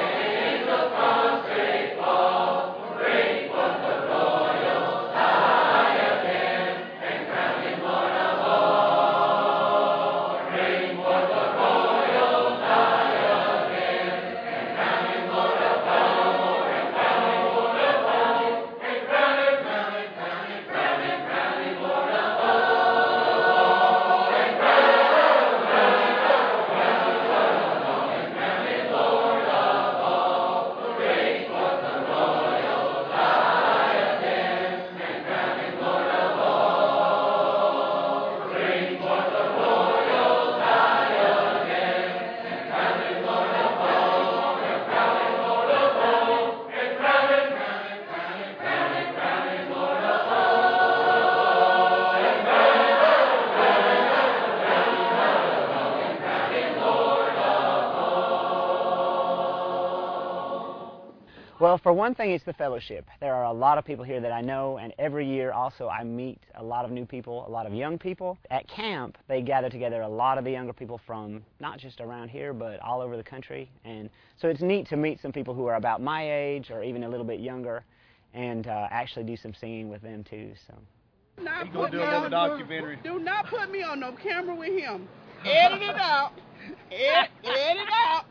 Well, for one thing, it's the fellowship. There are a lot of people here that I know, and every year also I meet a lot of new people, a lot of young people. At camp, they gather together a lot of the younger people from not just around here, but all over the country. And so it's neat to meet some people who are about my age or even a little bit younger and actually do some singing with them too. So. Not gonna do another documentary. Do not put me on no camera with him. Edit it out. Edit it out.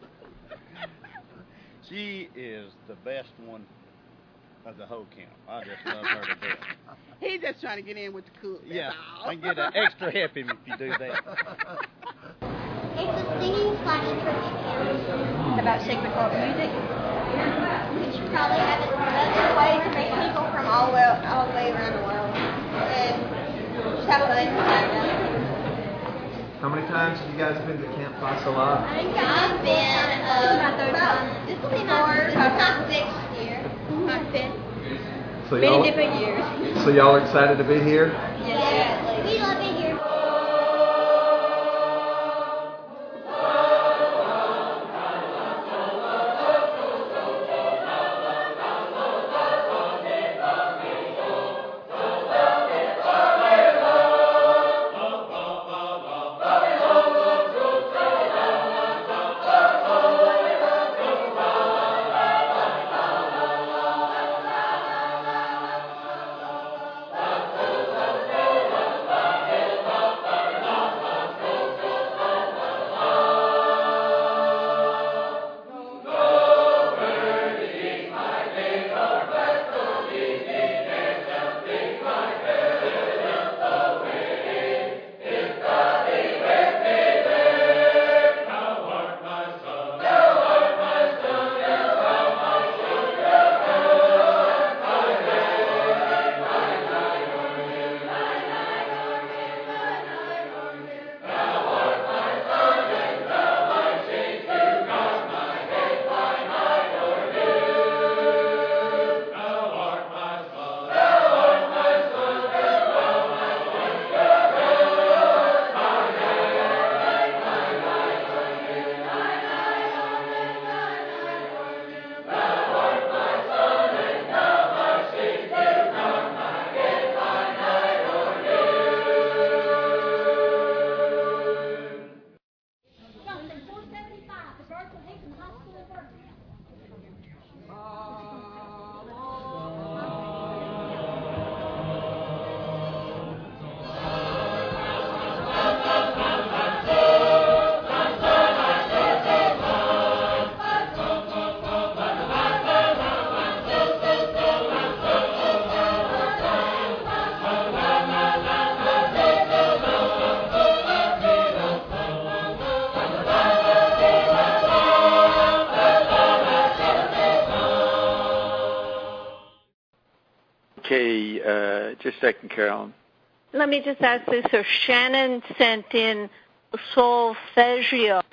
She is the best one of the whole camp. I just love her to death. He's just trying to get in with the cook. Yeah, I can get an extra help him if you do that. It's a singing / trivia about sacred harp music. We should probably have it another way to make people from all the way around the world. And just have a good time. How many times have you guys been to Camp Pasola? I think I've been my third time. This will be my sixth year. My fifth. So many different years. So y'all are excited to be here? Yes. We love it here. Okay, just a second, Carolyn. Let me just ask this. So Shannon sent in solfeggio,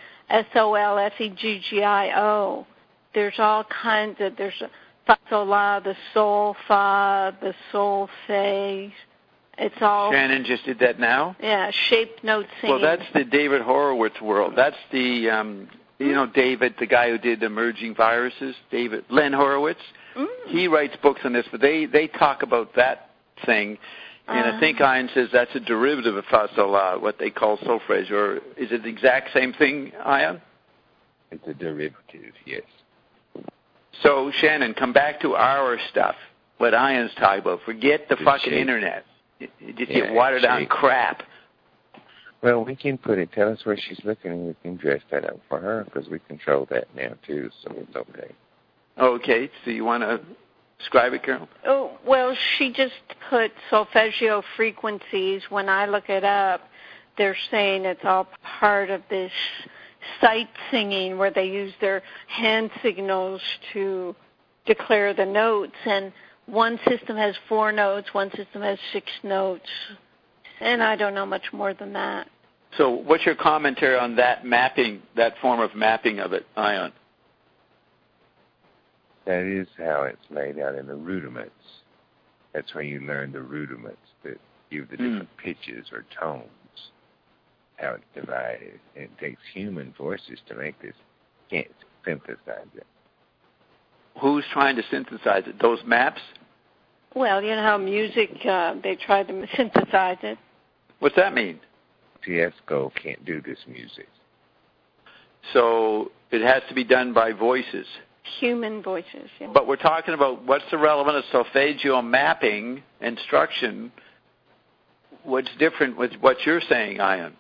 SOLFEGGIO. There's all kinds of, there's fa, sol, la, the sol, fa, the sol, fe. It's all. Shannon just did that now? Yeah, shaped note singing. Well, that's the David Horowitz world. That's the, David, the guy who did Emerging Viruses, Len Horowitz. He writes books on this, but they talk about that thing. And I think Ian says that's a derivative of fa, sol, la, what they call solfege. Or is it the exact same thing, Ian? It's a derivative, yes. So, Shannon, come back to our stuff, what Ian's talking about. Forget the fucking internet. You just get watered down crap. Well, we can put it, tell us where she's looking, and we can dress that up for her, because we control that now, too, so it's okay. Okay, so you want to describe it, Carol? Oh, well, she just put solfeggio frequencies. When I look it up, they're saying it's all part of this sight singing where they use their hand signals to declare the notes. And one system has 4 notes, one system has 6 notes. And I don't know much more than that. So what's your commentary on that mapping, that form of mapping of it, Ian? That is how it's laid out in the rudiments. That's where you learn the rudiments that give the different pitches or tones, how it's divided. And it takes human voices to make this. Can't synthesize it. Who's trying to synthesize it? Those maps? Well, you know how music, they try to synthesize it. What's that mean? Fiesco can't do this music. So it has to be done by voices. Human voices, yeah. But we're talking about what's the relevance of solfeggio mapping instruction. What's different with what you're saying, Ian?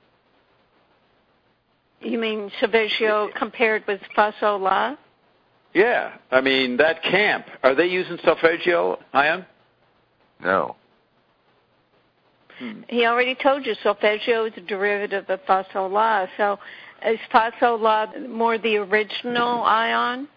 You mean solfeggio compared with fa, sol, la? Yeah. I mean, that camp, are they using solfeggio, Ian? No. He already told you solfeggio is a derivative of fa, sol, la. So is fa, sol, la more the original, Ion?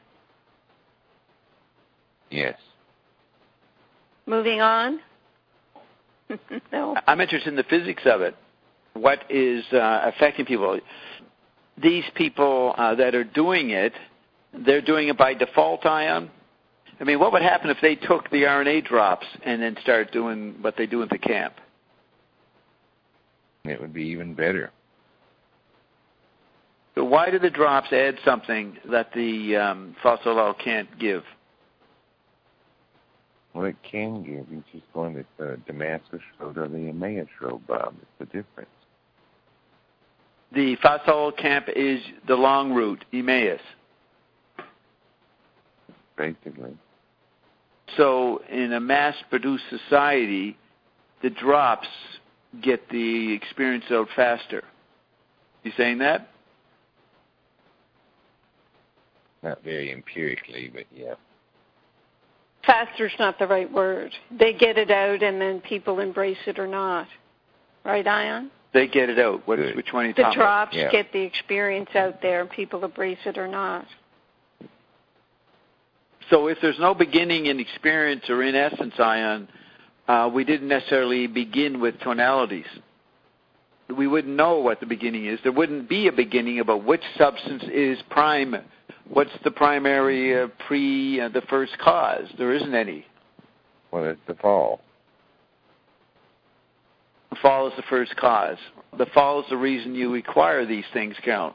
Yes. Moving on? No. I'm interested in the physics of it. What is affecting people? These people that are doing it, they're doing it by default, Ion? I mean, what would happen if they took the RNA drops and then started doing what they do at the camp? It would be even better. So why do the drops add something that the phospholol can't give? Well, it can give. You just going to the Damascus Road or the Emmaus Road, Bob. It's the difference. The phospholol camp is the long route, Emmaus. Basically. So in a mass-produced society, the drops get the experience out faster. You saying that? Not very empirically, but yeah. Faster's not the right word. They get it out and then people embrace it or not. Right, Ion? They get it out. Which one are you talking about? The drops get the experience out there and people embrace it or not. So if there's no beginning in experience or in essence, Ion, we didn't necessarily begin with tonalities. We wouldn't know what the beginning is. There wouldn't be a beginning about which substance is prime. What's the primary the first cause? There isn't any. Well, it's the fall. The fall is the first cause. The fall is the reason you require these things, Carol.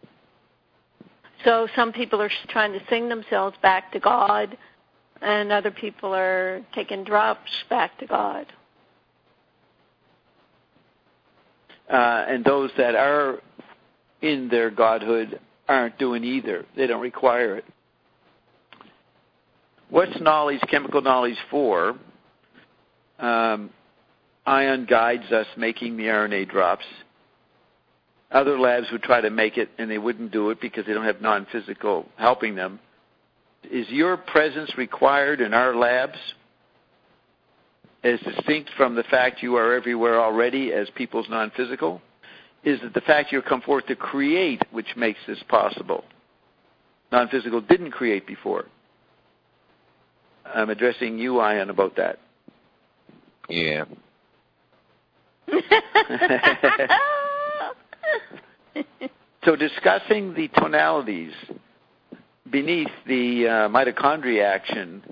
So some people are trying to sing themselves back to God, and other people are taking drops back to God. And those that are in their godhood aren't doing either. They don't require it. What's knowledge, chemical knowledge for? Ion guides us making the RNA drops. Other labs would try to make it, and they wouldn't do it because they don't have non-physical helping them. Is your presence required in our labs as distinct from the fact you are everywhere already as people's non-physical? Is it the fact you come forth to create which makes this possible? Non-physical didn't create before. I'm addressing you, Ion, about that. Yeah. So discussing the tonalities beneath the mitochondria action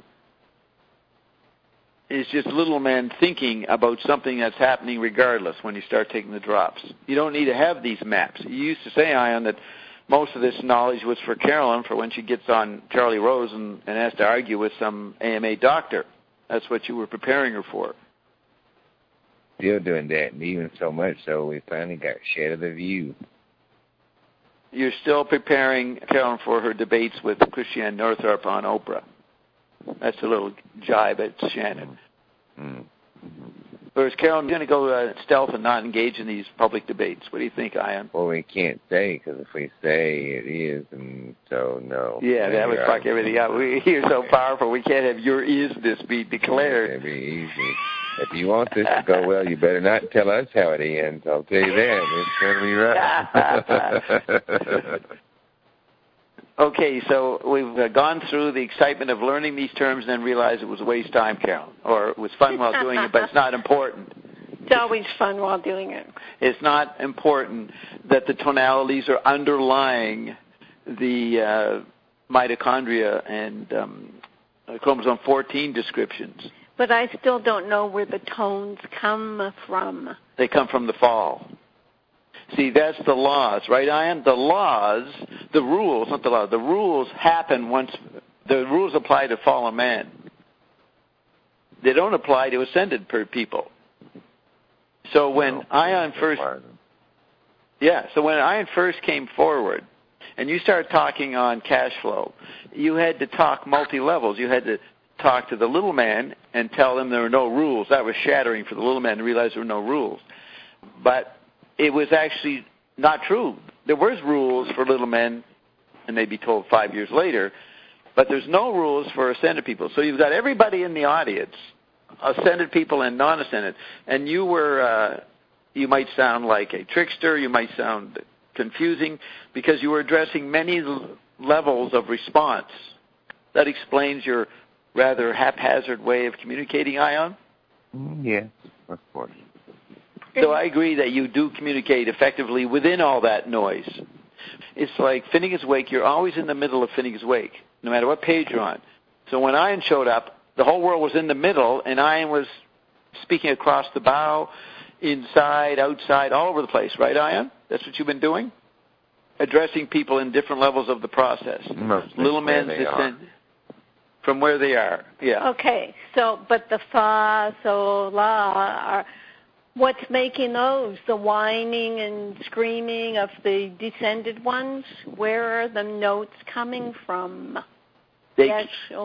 is just little men thinking about something that's happening regardless when you start taking the drops. You don't need to have these maps. You used to say, Ion, that most of this knowledge was for Carolyn for when she gets on Charlie Rose and has to argue with some AMA doctor. That's what you were preparing her for. Still doing that, and even so much so we finally got Shed of the View. You're still preparing Carolyn for her debates with Christiane Northrup on Oprah. That's a little jibe at Shannon. Mm-hmm. Or is Carolyn going to go stealth and not engage in these public debates? What do you think, Ion? Well, we can't say, because if we say it is, and so no. Yeah, that would fuck everything up. You're so powerful, we can't have your is-this be declared. It'd be easy. If you want this to go well, you better not tell us how it ends. I'll tell you that. It's going to be right. Okay, so we've gone through the excitement of learning these terms and then realized it was a waste of time, Carolyn. Or it was fun while doing it, but it's not important. It's always fun while doing it. It's not important that the tonalities are underlying the mitochondria and chromosome 14 descriptions. But I still don't know where the tones come from. They come from the fall. See, that's the laws, right, Ian? The laws, the rules, not the laws, the rules happen once, the rules apply to fallen man. They don't apply to ascended people. So when Ion first came forward, and you started talking on cash flow, you had to talk multi-levels. You had to talk to the little man and tell them there were no rules. That was shattering for the little man to realize there were no rules. But it was actually not true. There was rules for little men, and they'd be told 5 years later, but there's no rules for ascended people. So you've got everybody in the audience, ascended people and non-ascended, and you were, you might sound like a trickster, you might sound confusing, because you were addressing many levels of response. That explains your rather haphazard way of communicating, Ion? Yes, of course. So I agree that you do communicate effectively within all that noise. It's like Finnegan's Wake. You're always in the middle of Finnegan's Wake, no matter what page you're on. So when Ian showed up, the whole world was in the middle, and Ian was speaking across the bow, inside, outside, all over the place. Right, Ian? That's what you've been doing? Addressing people in different levels of the process. Little men descend from where they are. Yeah. Okay. So, but the fa, so, la are... What's making those? The whining and screaming of the descended ones? Where are the notes coming from? Music.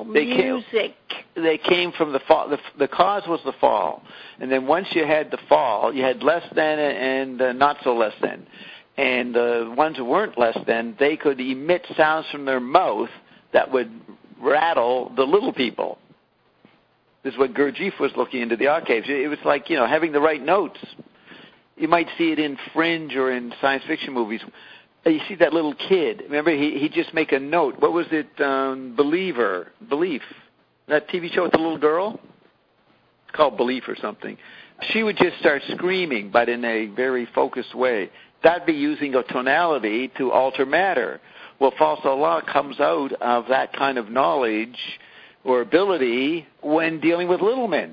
They came from the fall. The cause was the fall. And then once you had the fall, you had less than and not so less than. And the ones who weren't less than, they could emit sounds from their mouth that would rattle the little people. This is what Gurdjieff was looking into the octaves. It was like, having the right notes. You might see it in Fringe or in science fiction movies. You see that little kid. Remember, he'd just make a note. What was it? Belief. That TV show with the little girl? It's called Belief or something. She would just start screaming, but in a very focused way. That'd be using a tonality to alter matter. Well, false Allah comes out of that kind of knowledge or ability when dealing with little men.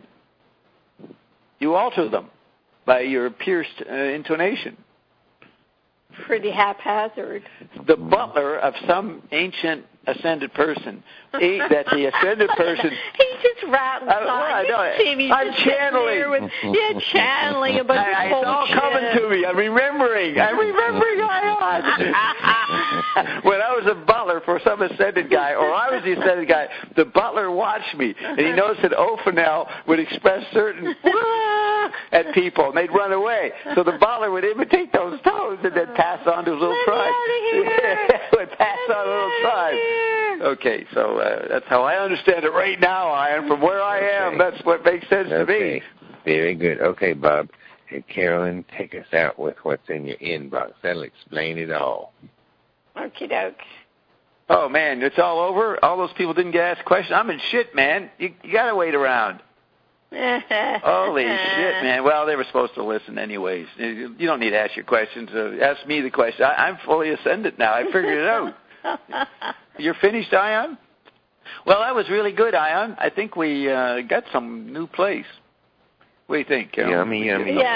You alter them by your pierced intonation. Pretty haphazard. The butler of some ancient ascended person, that the ascended person... He just rattles on. I'm channeling. Channeling a bunch of bullshit. It's all coming to me. I'm remembering. Ion. When I was a butler for some ascended guy, or I was the ascended guy, the butler watched me, and he noticed that Ophanel would express certain at people, and they'd run away. So the butler would imitate those tones and then pass on to his little tribe. Would pass on to a little tribe. Okay, so that's how I understand it right now, Ian. From where I am, that's what makes sense to me. Very good. Okay, Bob. Hey, Carolyn, take us out with what's in your inbox. That'll explain it all. Okie doke. Oh, man, it's all over? All those people didn't get asked questions? I'm in shit, man. You got to wait around. Holy shit, man. Well, they were supposed to listen anyways. You don't need to ask your questions. Ask me the question. I'm fully ascended now. I figured it out. You're finished, Ion? Well, that was really good, Ion. I think we got some new place. What do you think, Carol? Yummy.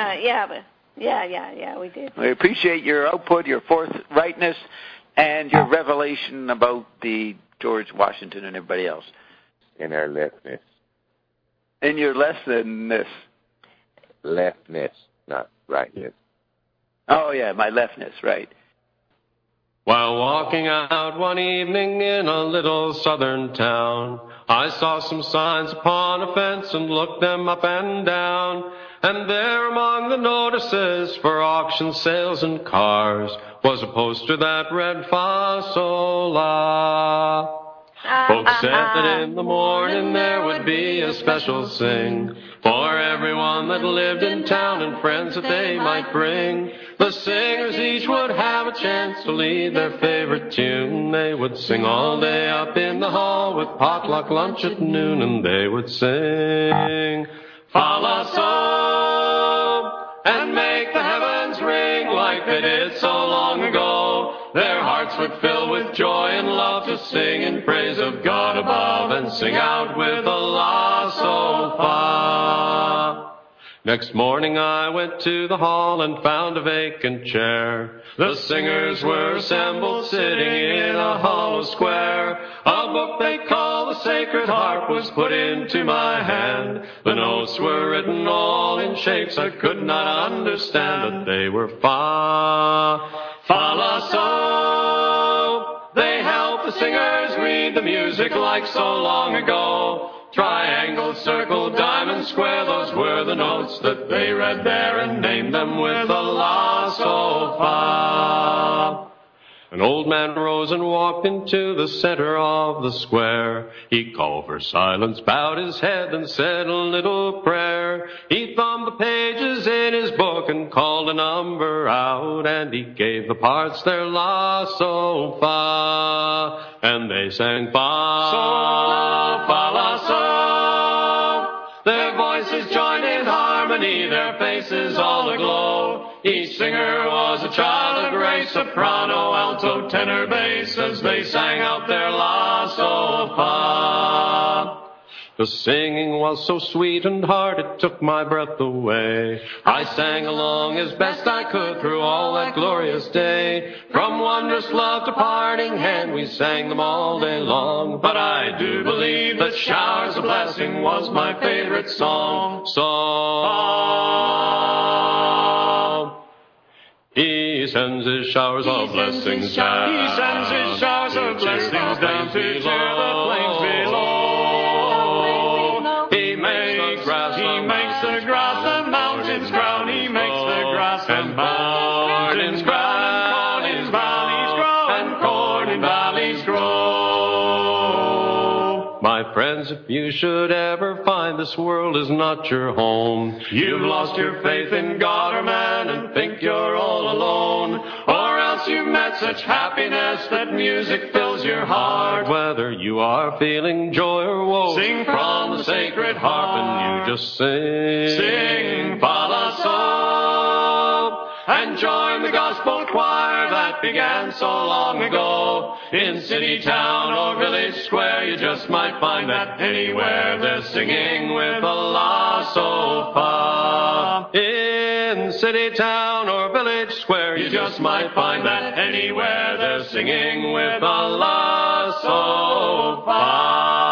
Yeah, we did. We appreciate your output, your forthrightness, and your revelation about the George Washington and everybody else. And our leftness. And your less-than-ness. Leftness, not rightness. Oh, yeah, my leftness, right. While walking out one evening in a little southern town, I saw some signs upon a fence and looked them up and down. And there among the notices for auction sales and cars was a poster that read Fa Sol La. Folks said that in the morning there would be a special sing for everyone that lived in town and friends that they might bring. The singers each would have a chance to lead their favorite tune. They would sing all day up in the hall with potluck lunch at noon, and they would sing Fa La Sol and make the heavens ring like they did so long ago. Their hearts would fill with joy and love to sing in praise of God above and sing out with a La Sol Fa. Next morning I went to the hall and found a vacant chair. The singers were assembled sitting in a hollow square. A book they call the Sacred Harp was put into my hand. The notes were written all in shapes I could not understand, but they were Fa La Sol. They helped the singers read the music like so long ago. Triangle, circle, diamond, square, those were the notes that they read there and named them with a La Sol Fa. An old man rose and walked into the center of the square. He called for silence, bowed his head, and said a little prayer. He thumbed the pages in his book and called a number out, and he gave the parts their La Sol Fa. And they sang Fa La Sol. Their voices joined in harmony, their faces all aglow. Each singer was a child of grace, soprano, alto, tenor, bass, as they sang out their La Sol Fa. The singing was so sweet and hard it took my breath away. I sang along as best I could through all that glorious day. From wondrous love to parting hand, we sang them all day long. But I do believe that Showers of Blessing was my favorite song. He sends his showers of blessings down. He sends his showers of blessings down to cheer the plains below. He makes the grass and mountains ground. He makes the grass and mountains ground. And corn in valleys grow. My friends, if you should ever find this world is not your home, you've lost your faith in God or man and think you're all alone, or else you've met such happiness that music fills your heart. Whether you are feeling joy or woe, sing from the Sacred Harp and you just sing Fa La Sol. And join the gospel choir that began so long ago. In city, town, or village square, you just might find that anywhere they're singing with a La Sol Fa. In city, town, or village square, you just might find that anywhere they're singing with a La Sol Fa.